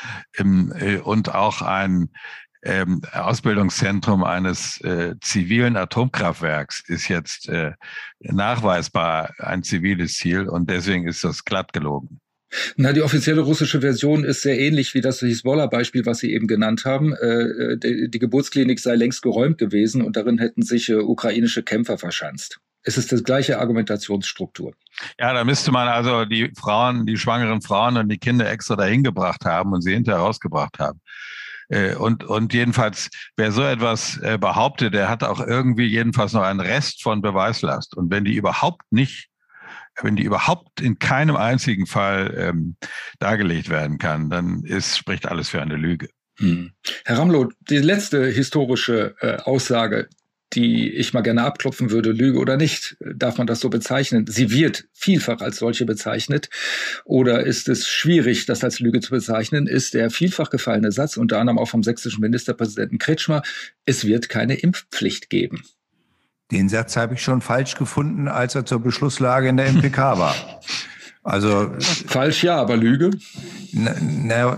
Und auch ein Ausbildungszentrum eines äh, zivilen Atomkraftwerks ist jetzt äh, nachweisbar ein ziviles Ziel und deswegen ist das glatt gelogen. Na, die offizielle russische Version ist sehr ähnlich wie das Hisbollah-Beispiel, was Sie eben genannt haben. Äh, die, die Geburtsklinik sei längst geräumt gewesen und darin hätten sich äh, ukrainische Kämpfer verschanzt. Es ist die gleiche Argumentationsstruktur. Ja, da müsste man also die Frauen, die schwangeren Frauen und die Kinder extra dahin gebracht haben und sie hinterher rausgebracht haben. Und, und jedenfalls, wer so etwas behauptet, der hat auch irgendwie jedenfalls noch einen Rest von Beweislast. Und wenn die überhaupt nicht, wenn die überhaupt in keinem einzigen Fall ähm, dargelegt werden kann, dann ist, spricht alles für eine Lüge. Hm. Herr Ramlow, die letzte historische äh, Aussage, die ich mal gerne abklopfen würde, Lüge oder nicht, darf man das so bezeichnen? Sie wird vielfach als solche bezeichnet. Oder ist es schwierig, das als Lüge zu bezeichnen? Ist der vielfach gefallene Satz, unter anderem auch vom sächsischen Ministerpräsidenten Kretschmer, es wird keine Impfpflicht geben? Den Satz habe ich schon falsch gefunden, als er zur Beschlusslage in der M P K war. Also falsch, ja, aber Lüge? Na, na,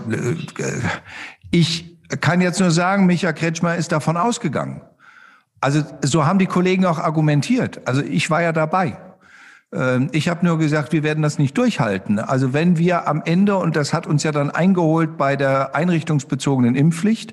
ich kann jetzt nur sagen, Michael Kretschmer ist davon ausgegangen. Also so haben die Kollegen auch argumentiert. Also ich war ja dabei. Ich habe nur gesagt, wir werden das nicht durchhalten. Also wenn wir am Ende, und das hat uns ja dann eingeholt bei der einrichtungsbezogenen Impfpflicht,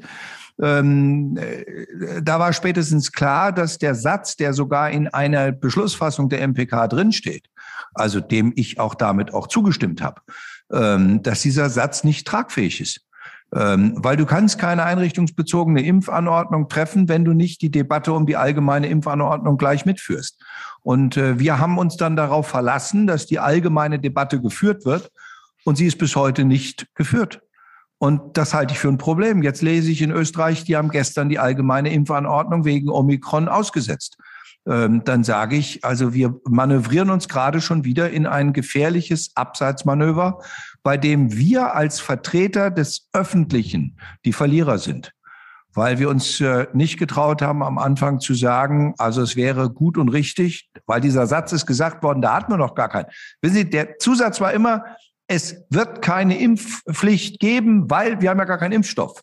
ähm, da war spätestens klar, dass der Satz, der sogar in einer Beschlussfassung der M P K drinsteht, also dem ich auch damit auch zugestimmt habe, ähm, dass dieser Satz nicht tragfähig ist. Ähm, weil du kannst keine einrichtungsbezogene Impfanordnung treffen, wenn du nicht die Debatte um die allgemeine Impfanordnung gleich mitführst. Und äh, wir haben uns dann darauf verlassen, dass die allgemeine Debatte geführt wird, und sie ist bis heute nicht geführt. Und das halte ich für ein Problem. Jetzt lese ich in Österreich, die haben gestern die allgemeine Impfanordnung wegen Omikron ausgesetzt. Ähm, dann sage ich, also wir manövrieren uns gerade schon wieder in ein gefährliches Abseitsmanöver, bei dem wir als Vertreter des Öffentlichen die Verlierer sind. Weil wir uns äh, nicht getraut haben, am Anfang zu sagen, also es wäre gut und richtig, weil dieser Satz ist gesagt worden, da hatten wir noch gar keinen. Wissen Sie, der Zusatz war immer, es wird keine Impfpflicht geben, weil wir haben ja gar keinen Impfstoff.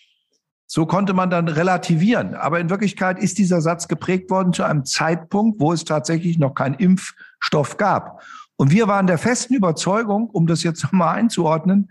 So konnte man dann relativieren. Aber in Wirklichkeit ist dieser Satz geprägt worden zu einem Zeitpunkt, wo es tatsächlich noch keinen Impfstoff gab. Und wir waren der festen Überzeugung, um das jetzt nochmal einzuordnen,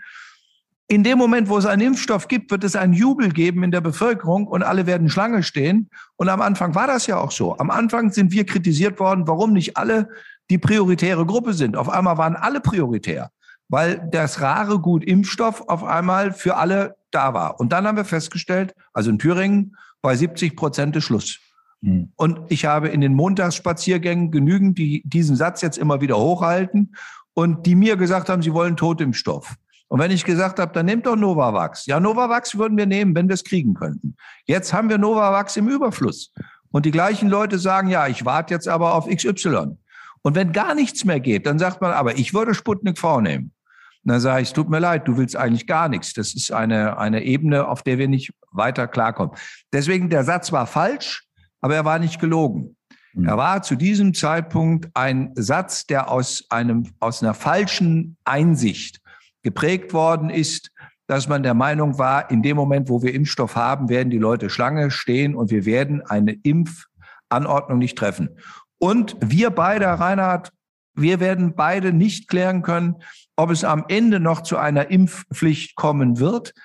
in dem Moment, wo es einen Impfstoff gibt, wird es einen Jubel geben in der Bevölkerung und alle werden Schlange stehen. Und am Anfang war das ja auch so. Am Anfang sind wir kritisiert worden, warum nicht alle die prioritäre Gruppe sind. Auf einmal waren alle prioritär, weil das rare Gut Impfstoff auf einmal für alle da war. Und dann haben wir festgestellt, also in Thüringen bei siebzig Prozent ist Schluss. Mhm. Und ich habe in den Montagsspaziergängen genügend, die diesen Satz jetzt immer wieder hochhalten und die mir gesagt haben, sie wollen Totimpfstoff. Und wenn ich gesagt habe, dann nehmt doch Novavax. Ja, Novavax würden wir nehmen, wenn wir es kriegen könnten. Jetzt haben wir Novavax im Überfluss. Und die gleichen Leute sagen, ja, ich warte jetzt aber auf X Y. Und wenn gar nichts mehr geht, dann sagt man, aber ich würde Sputnik V nehmen. Und dann sage ich, es tut mir leid, du willst eigentlich gar nichts. Das ist eine, eine Ebene, auf der wir nicht weiter klarkommen. Deswegen, der Satz war falsch, aber er war nicht gelogen. Mhm. Er war zu diesem Zeitpunkt ein Satz, der aus einem, aus einer falschen Einsicht geprägt worden ist, dass man der Meinung war, in dem Moment, wo wir Impfstoff haben, werden die Leute Schlange stehen und wir werden eine Impfanordnung nicht treffen. Und wir beide, Reinhard, wir werden beide nicht klären können, ob es am Ende noch zu einer Impfpflicht kommen wird.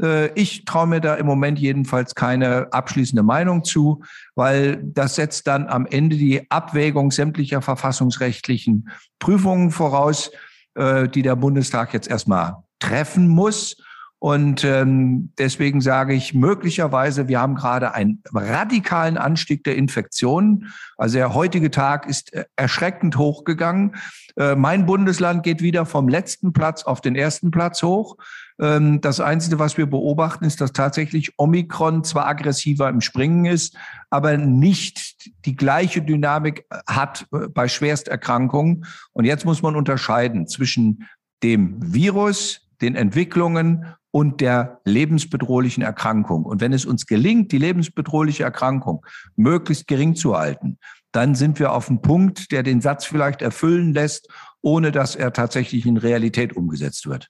Ich traue mir da im Moment jedenfalls keine abschließende Meinung zu, weil das setzt dann am Ende die Abwägung sämtlicher verfassungsrechtlichen Prüfungen voraus, die der Bundestag jetzt erstmal treffen muss. Und ähm, deswegen sage ich, möglicherweise, wir haben gerade einen radikalen Anstieg der Infektionen. Also der heutige Tag ist erschreckend hochgegangen. Äh, mein Bundesland geht wieder vom letzten Platz auf den ersten Platz hoch. Ähm, das Einzige, was wir beobachten, ist, dass tatsächlich Omikron zwar aggressiver im Springen ist, aber nicht die gleiche Dynamik hat bei Schwersterkrankungen. Und jetzt muss man unterscheiden zwischen dem Virus, den Entwicklungen und der lebensbedrohlichen Erkrankung. Und wenn es uns gelingt, die lebensbedrohliche Erkrankung möglichst gering zu halten, dann sind wir auf einem Punkt, der den Satz vielleicht erfüllen lässt, ohne dass er tatsächlich in Realität umgesetzt wird.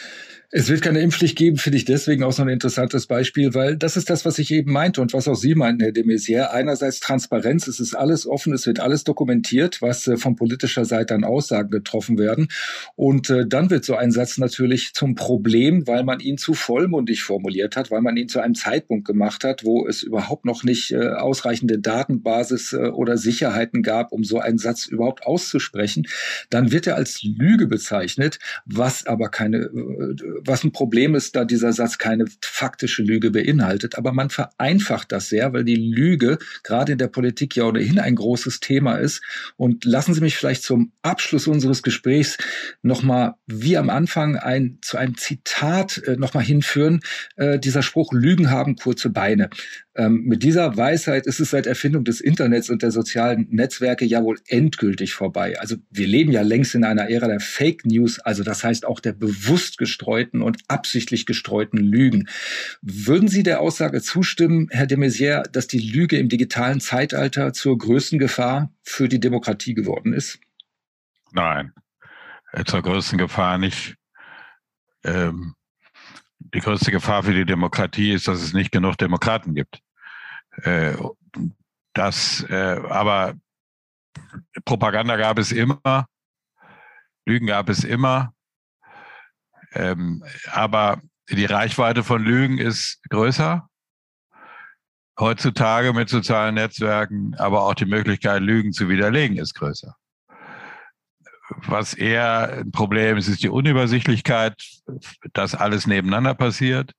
Es wird keine Impfpflicht geben, finde ich deswegen auch so ein interessantes Beispiel, weil das ist das, was ich eben meinte und was auch Sie meinten, Herr de Maizière. Einerseits Transparenz, es ist alles offen, es wird alles dokumentiert, was äh, von politischer Seite an Aussagen getroffen werden. Und äh, dann wird so ein Satz natürlich zum Problem, weil man ihn zu vollmundig formuliert hat, weil man ihn zu einem Zeitpunkt gemacht hat, wo es überhaupt noch nicht äh, ausreichende Datenbasis äh, oder Sicherheiten gab, um so einen Satz überhaupt auszusprechen. Dann wird er als Lüge bezeichnet, was aber keine äh, was ein Problem ist, da dieser Satz keine faktische Lüge beinhaltet. Aber man vereinfacht das sehr, weil die Lüge gerade in der Politik ja ohnehin ein großes Thema ist. Und lassen Sie mich vielleicht zum Abschluss unseres Gesprächs nochmal wie am Anfang ein, zu einem Zitat äh, nochmal hinführen. Äh, dieser Spruch, Lügen haben kurze Beine. Ähm, mit dieser Weisheit ist es seit Erfindung des Internets und der sozialen Netzwerke ja wohl endgültig vorbei. Also wir leben ja längst in einer Ära der Fake News, also das heißt auch der bewusst gestreuten und absichtlich gestreuten Lügen. Würden Sie der Aussage zustimmen, Herr de Maizière, dass die Lüge im digitalen Zeitalter zur größten Gefahr für die Demokratie geworden ist? Nein, zur größten Gefahr nicht. Ähm, die größte Gefahr für die Demokratie ist, dass es nicht genug Demokraten gibt. Äh, das, äh, aber Propaganda gab es immer, Lügen gab es immer, ähm, aber die Reichweite von Lügen ist größer. Heutzutage mit sozialen Netzwerken, aber auch die Möglichkeit, Lügen zu widerlegen, ist größer. Was eher ein Problem ist, ist die Unübersichtlichkeit, dass alles nebeneinander passiert.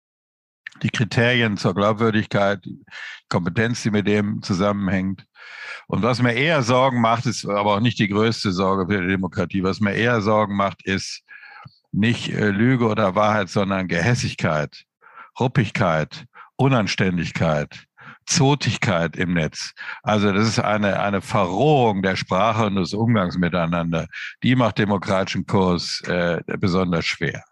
Die Kriterien zur Glaubwürdigkeit, die Kompetenz, die mit dem zusammenhängt. Und was mir eher Sorgen macht, ist aber auch nicht die größte Sorge für die Demokratie. Was mir eher Sorgen macht, ist nicht Lüge oder Wahrheit, sondern Gehässigkeit, Ruppigkeit, Unanständigkeit, Zotigkeit im Netz. Also das ist eine, eine Verrohung der Sprache und des Umgangs miteinander. Die macht demokratischen Kurs äh, besonders schwer.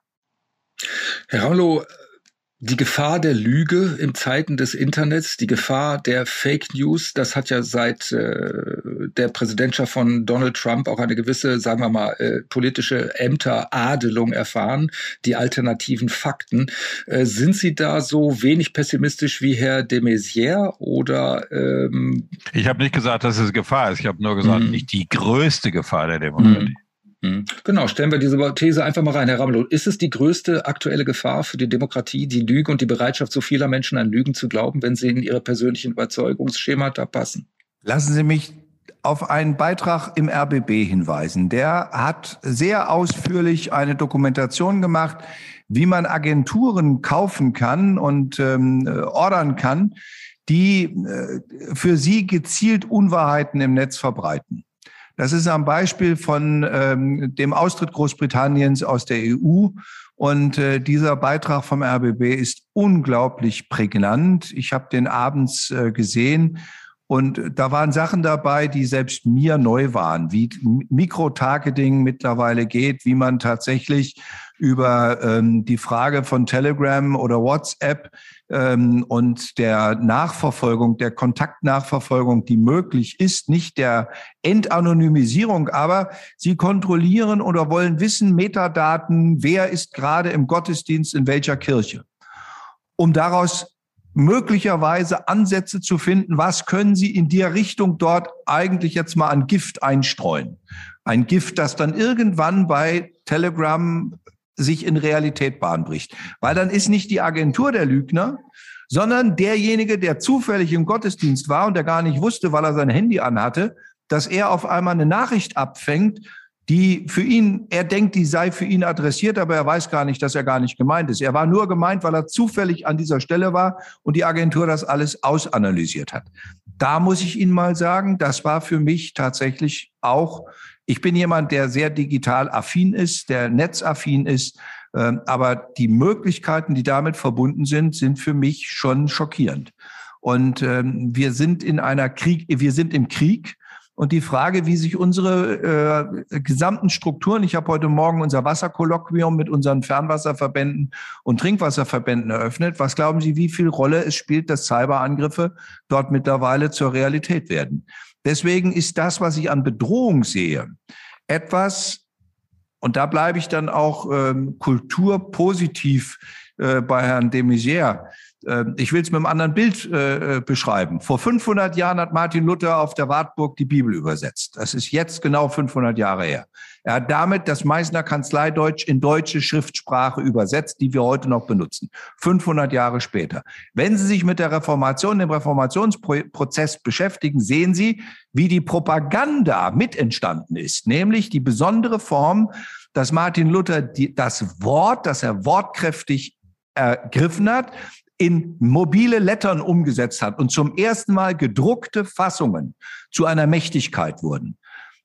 Herr Ramelow, die Gefahr der Lüge in Zeiten des Internets, die Gefahr der Fake News, das hat ja seit äh, der Präsidentschaft von Donald Trump auch eine gewisse, sagen wir mal, äh, politische Ämteradelung erfahren, die alternativen Fakten. Äh, sind Sie da so wenig pessimistisch wie Herr de Maizière oder? Ähm ich habe nicht gesagt, dass es Gefahr ist. Ich habe nur gesagt, mm. nicht die größte Gefahr der Demokratie. Mm. Genau, stellen wir diese These einfach mal rein. Herr Ramelow, ist es die größte aktuelle Gefahr für die Demokratie, die Lüge und die Bereitschaft so vieler Menschen an Lügen zu glauben, wenn sie in ihre persönlichen Überzeugungsschemata passen? Lassen Sie mich auf einen Beitrag im R B B hinweisen. Der hat sehr ausführlich eine Dokumentation gemacht, wie man Agenturen kaufen kann und ähm, ordern kann, die äh, für Sie gezielt Unwahrheiten im Netz verbreiten. Das ist am Beispiel von ähm, dem Austritt Großbritanniens aus der E U. Und äh, dieser Beitrag vom R B B ist unglaublich prägnant. Ich habe den abends äh, gesehen und da waren Sachen dabei, die selbst mir neu waren, wie Mikrotargeting mittlerweile geht, wie man tatsächlich über ähm, die Frage von Telegram oder WhatsApp ähm, und der Nachverfolgung, der Kontaktnachverfolgung, die möglich ist, nicht der Entanonymisierung, aber sie kontrollieren oder wollen wissen, Metadaten, wer ist gerade im Gottesdienst in welcher Kirche, um daraus möglicherweise Ansätze zu finden, was können Sie in der Richtung dort eigentlich jetzt mal an Gift einstreuen. Ein Gift, das dann irgendwann bei Telegram sich in Realität Bahn bricht. Weil dann ist nicht die Agentur der Lügner, sondern derjenige, der zufällig im Gottesdienst war und der gar nicht wusste, weil er sein Handy anhatte, dass er auf einmal eine Nachricht abfängt, die für ihn, er denkt, die sei für ihn adressiert, aber er weiß gar nicht, dass er gar nicht gemeint ist. Er war nur gemeint, weil er zufällig an dieser Stelle war und die Agentur das alles ausanalysiert hat. Da muss ich Ihnen mal sagen, das war für mich tatsächlich auch, ich bin jemand, der sehr digital affin ist, der netzaffin ist, aber die Möglichkeiten, die damit verbunden sind, sind für mich schon schockierend. Und wir sind in einer Krieg, wir sind im Krieg. Und die Frage, wie sich unsere äh, gesamten Strukturen, ich habe heute Morgen unser Wasserkolloquium mit unseren Fernwasserverbänden und Trinkwasserverbänden eröffnet. Was glauben Sie, wie viel Rolle es spielt, dass Cyberangriffe dort mittlerweile zur Realität werden? Deswegen ist das, was ich an Bedrohung sehe, etwas, und da bleibe ich dann auch ähm, kulturpositiv äh, bei Herrn de Maizière. Ich will es mit einem anderen Bild äh, beschreiben. Vor fünfhundert Jahren hat Martin Luther auf der Wartburg die Bibel übersetzt. Das ist jetzt genau fünfhundert Jahre her. Er hat damit das Meißner Kanzleideutsch in deutsche Schriftsprache übersetzt, die wir heute noch benutzen. fünfhundert Jahre später. Wenn Sie sich mit der Reformation, dem Reformationsprozess beschäftigen, sehen Sie, wie die Propaganda mit entstanden ist. Nämlich die besondere Form dass Martin Luther die, das Wort, das er wortkräftig ergriffen hat, in mobile Lettern umgesetzt hat und zum ersten Mal gedruckte Fassungen zu einer Mächtigkeit wurden.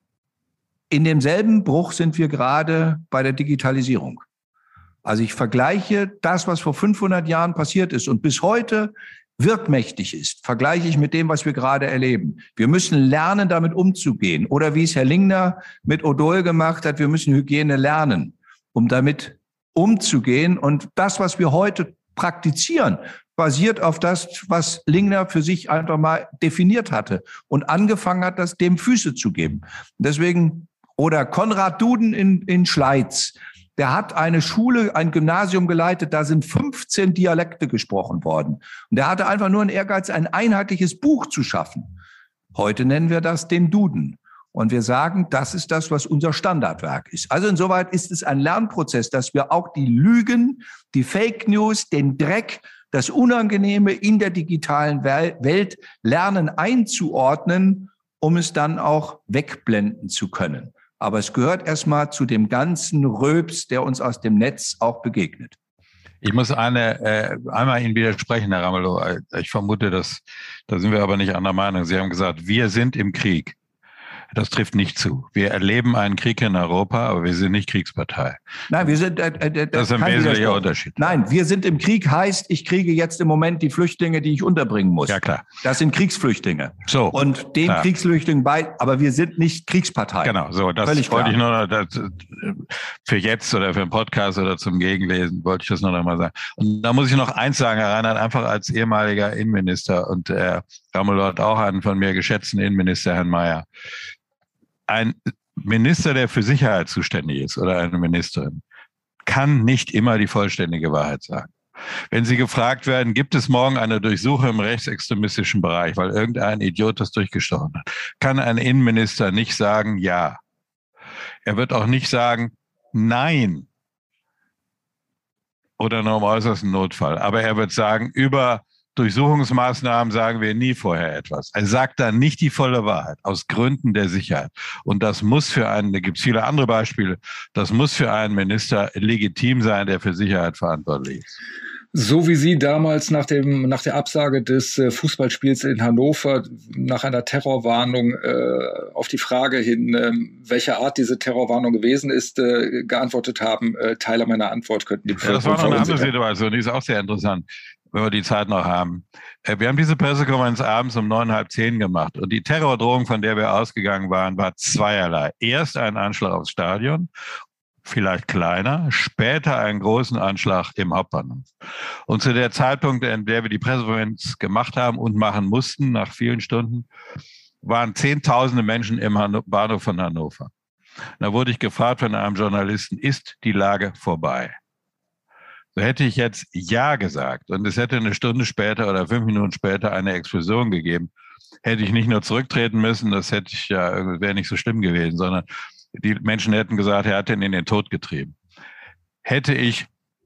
In demselben Bruch sind wir gerade bei der Digitalisierung. Also ich vergleiche das, was vor fünfhundert Jahren passiert ist und bis heute wirkmächtig ist, vergleiche ich mit dem, was wir gerade erleben. Wir müssen lernen, damit umzugehen. Oder wie es Herr Lingner mit Odol gemacht hat, wir müssen Hygiene lernen, um damit umzugehen. Und das, was wir heute praktizieren, basiert auf das, was Lingner für sich einfach mal definiert hatte und angefangen hat, das dem Füße zu geben. Deswegen, oder Konrad Duden in, in Schleiz, der hat eine Schule, ein Gymnasium geleitet, da sind fünfzehn Dialekte gesprochen worden. Und der hatte einfach nur einen Ehrgeiz, ein einheitliches Buch zu schaffen. Heute nennen wir das den Duden. Und wir sagen, das ist das, was unser Standardwerk ist. Also insoweit ist es ein Lernprozess, dass wir auch die Lügen, die Fake News, den Dreck, das Unangenehme in der digitalen Welt lernen einzuordnen, um es dann auch wegblenden zu können. Aber es gehört erstmal zu dem ganzen Röps, der uns aus dem Netz auch begegnet. Ich muss eine, äh, einmal Ihnen widersprechen, Herr Ramelow. Ich vermute, dass, da sind wir aber nicht anderer Meinung. Sie haben gesagt, wir sind im Krieg. Das trifft nicht zu. Wir erleben einen Krieg in Europa, aber wir sind nicht Kriegspartei. Nein, wir sind. Äh, äh, das ist ein wesentlicher Unterschied. Nein, wir sind im Krieg heißt, ich kriege jetzt im Moment die Flüchtlinge, die ich unterbringen muss. Ja, klar. Das sind Kriegsflüchtlinge. So. Und den klar. Kriegsflüchtlingen bei, aber wir sind nicht Kriegspartei. Genau, so. Das Völlig wollte klar. ich nur noch, das, für jetzt oder für einen Podcast oder zum Gegenlesen wollte ich das nur noch mal sagen. Und da muss ich noch eins sagen, Herr Reinhardt, einfach als ehemaliger Innenminister und Herr Ramelow hat auch einen von mir geschätzten Innenminister, Herrn Mayer. Ein Minister, der für Sicherheit zuständig ist oder eine Ministerin, kann nicht immer die vollständige Wahrheit sagen. Wenn Sie gefragt werden, gibt es morgen eine Durchsuchung im rechtsextremistischen Bereich, weil irgendein Idiot das durchgestochen hat, kann ein Innenminister nicht sagen, ja. Er wird auch nicht sagen, nein. Oder nur im äußersten Notfall. Aber er wird sagen, über Durchsuchungsmaßnahmen sagen wir nie vorher etwas. Er sagt dann nicht die volle Wahrheit, aus Gründen der Sicherheit. Und das muss für einen, da gibt es viele andere Beispiele, das muss für einen Minister legitim sein, der für Sicherheit verantwortlich ist. So wie Sie damals nach dem nach der Absage des äh, Fußballspiels in Hannover nach einer Terrorwarnung äh, auf die Frage hin, äh, welcher Art diese Terrorwarnung gewesen ist, äh, geantwortet haben, äh, Teile meiner Antwort könnten die ja, das war noch eine andere Situation, die ist auch sehr interessant, wenn wir die Zeit noch haben. Wir haben diese Pressekonferenz abends um neun, halb zehn gemacht und die Terrordrohung, von der wir ausgegangen waren, war zweierlei. Erst ein Anschlag aufs Stadion, vielleicht kleiner, später einen großen Anschlag im Hauptbahnhof. Und zu der Zeitpunkt, in der wir die Pressekonferenz gemacht haben und machen mussten, nach vielen Stunden, waren Zehntausende Menschen im Han- Bahnhof von Hannover. Da wurde ich gefragt von einem Journalisten, ist die Lage vorbei? So hätte ich jetzt Ja gesagt und es hätte eine Stunde später oder fünf Minuten später eine Explosion gegeben, hätte ich nicht nur zurücktreten müssen, das hätte ich ja, wäre nicht so schlimm gewesen, sondern die Menschen hätten gesagt, er hat ihn in den Tod getrieben. Hätte ich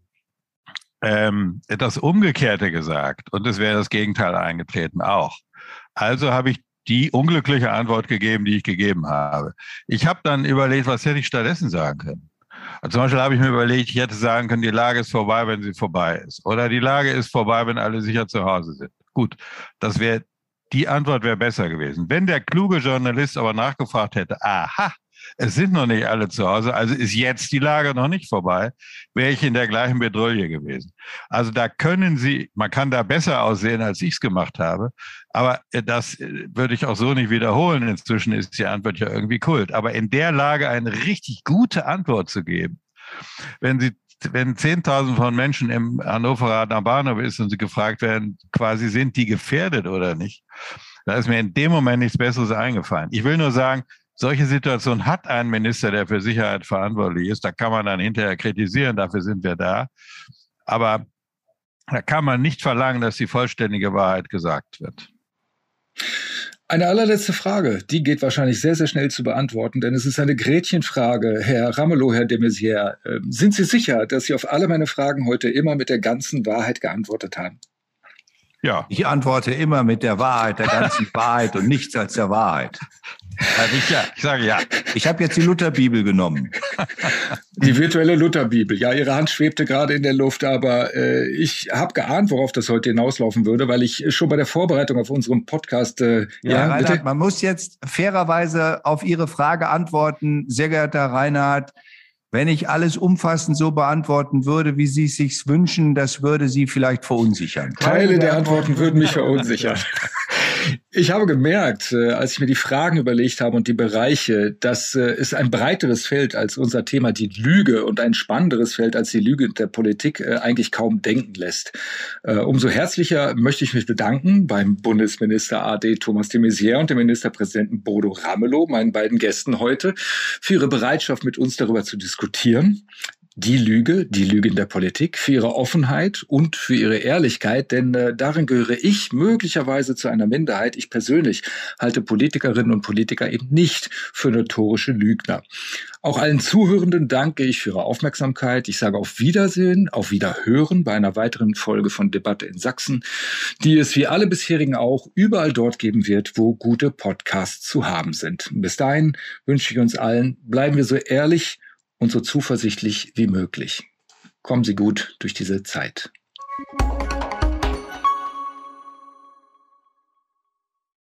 ähm, das Umgekehrte gesagt und es wäre das Gegenteil eingetreten auch. Also habe ich die unglückliche Antwort gegeben, die ich gegeben habe. Ich habe dann überlegt, was hätte ich stattdessen sagen können. Also zum Beispiel habe ich mir überlegt, ich hätte sagen können, die Lage ist vorbei, wenn sie vorbei ist. Oder die Lage ist vorbei, wenn alle sicher zu Hause sind. Gut, das wäre, die Antwort wäre besser gewesen. Wenn der kluge Journalist aber nachgefragt hätte, aha, es sind noch nicht alle zu Hause, also ist jetzt die Lage noch nicht vorbei, wäre ich in der gleichen Bedrohung gewesen. Also da können Sie, man kann da besser aussehen, als ich es gemacht habe, aber das würde ich auch so nicht wiederholen. Inzwischen ist die Antwort ja irgendwie Kult. Aber in der Lage eine richtig gute Antwort zu geben, wenn Sie wenn zehntausend von Menschen im Hannoveraner Bahnhof ist und sie gefragt werden, quasi sind die gefährdet oder nicht, da ist mir in dem Moment nichts Besseres eingefallen. Ich will nur sagen, solche Situation hat ein Minister, der für Sicherheit verantwortlich ist. Da kann man dann hinterher kritisieren, dafür sind wir da. Aber da kann man nicht verlangen, dass die vollständige Wahrheit gesagt wird. Eine allerletzte Frage, die geht wahrscheinlich sehr, sehr schnell zu beantworten, denn es ist eine Gretchenfrage. Herr Ramelow, Herr de Maizière, äh, sind Sie sicher, dass Sie auf alle meine Fragen heute immer mit der ganzen Wahrheit geantwortet haben? Ja. Ich antworte immer mit der Wahrheit, der ganzen Wahrheit und nichts als der Wahrheit. Also ich, ja, ich sage ja. Ich habe jetzt die Lutherbibel genommen. Die virtuelle Lutherbibel. Ja, Ihre Hand schwebte gerade in der Luft, aber äh, ich habe geahnt, worauf das heute hinauslaufen würde, weil ich schon bei der Vorbereitung auf unseren Podcast... Äh, ja, ja, Reinhard, bitte? Man muss jetzt fairerweise auf Ihre Frage antworten. Sehr geehrter Reinhard, wenn ich alles umfassend so beantworten würde, wie Sie es sich wünschen, das würde Sie vielleicht verunsichern. Teile der Antworten würden mich verunsichern. Ich habe gemerkt, als ich mir die Fragen überlegt habe und die Bereiche, dass es ein breiteres Feld als unser Thema die Lüge und ein spannenderes Feld als die Lüge der Politik eigentlich kaum denken lässt. Umso herzlicher möchte ich mich bedanken beim Bundesminister A D Thomas de Maizière und dem Ministerpräsidenten Bodo Ramelow, meinen beiden Gästen heute, für ihre Bereitschaft, mit uns darüber zu diskutieren. Die Lüge, die Lüge in der Politik, für ihre Offenheit und für ihre Ehrlichkeit, denn äh, darin gehöre ich möglicherweise zu einer Minderheit. Ich persönlich halte Politikerinnen und Politiker eben nicht für notorische Lügner. Auch allen Zuhörenden danke ich für ihre Aufmerksamkeit. Ich sage auf Wiedersehen, auf Wiederhören bei einer weiteren Folge von Debatte in Sachsen, die es wie alle bisherigen auch überall dort geben wird, wo gute Podcasts zu haben sind. Bis dahin wünsche ich uns allen, bleiben wir so ehrlich und so zuversichtlich wie möglich. Kommen Sie gut durch diese Zeit.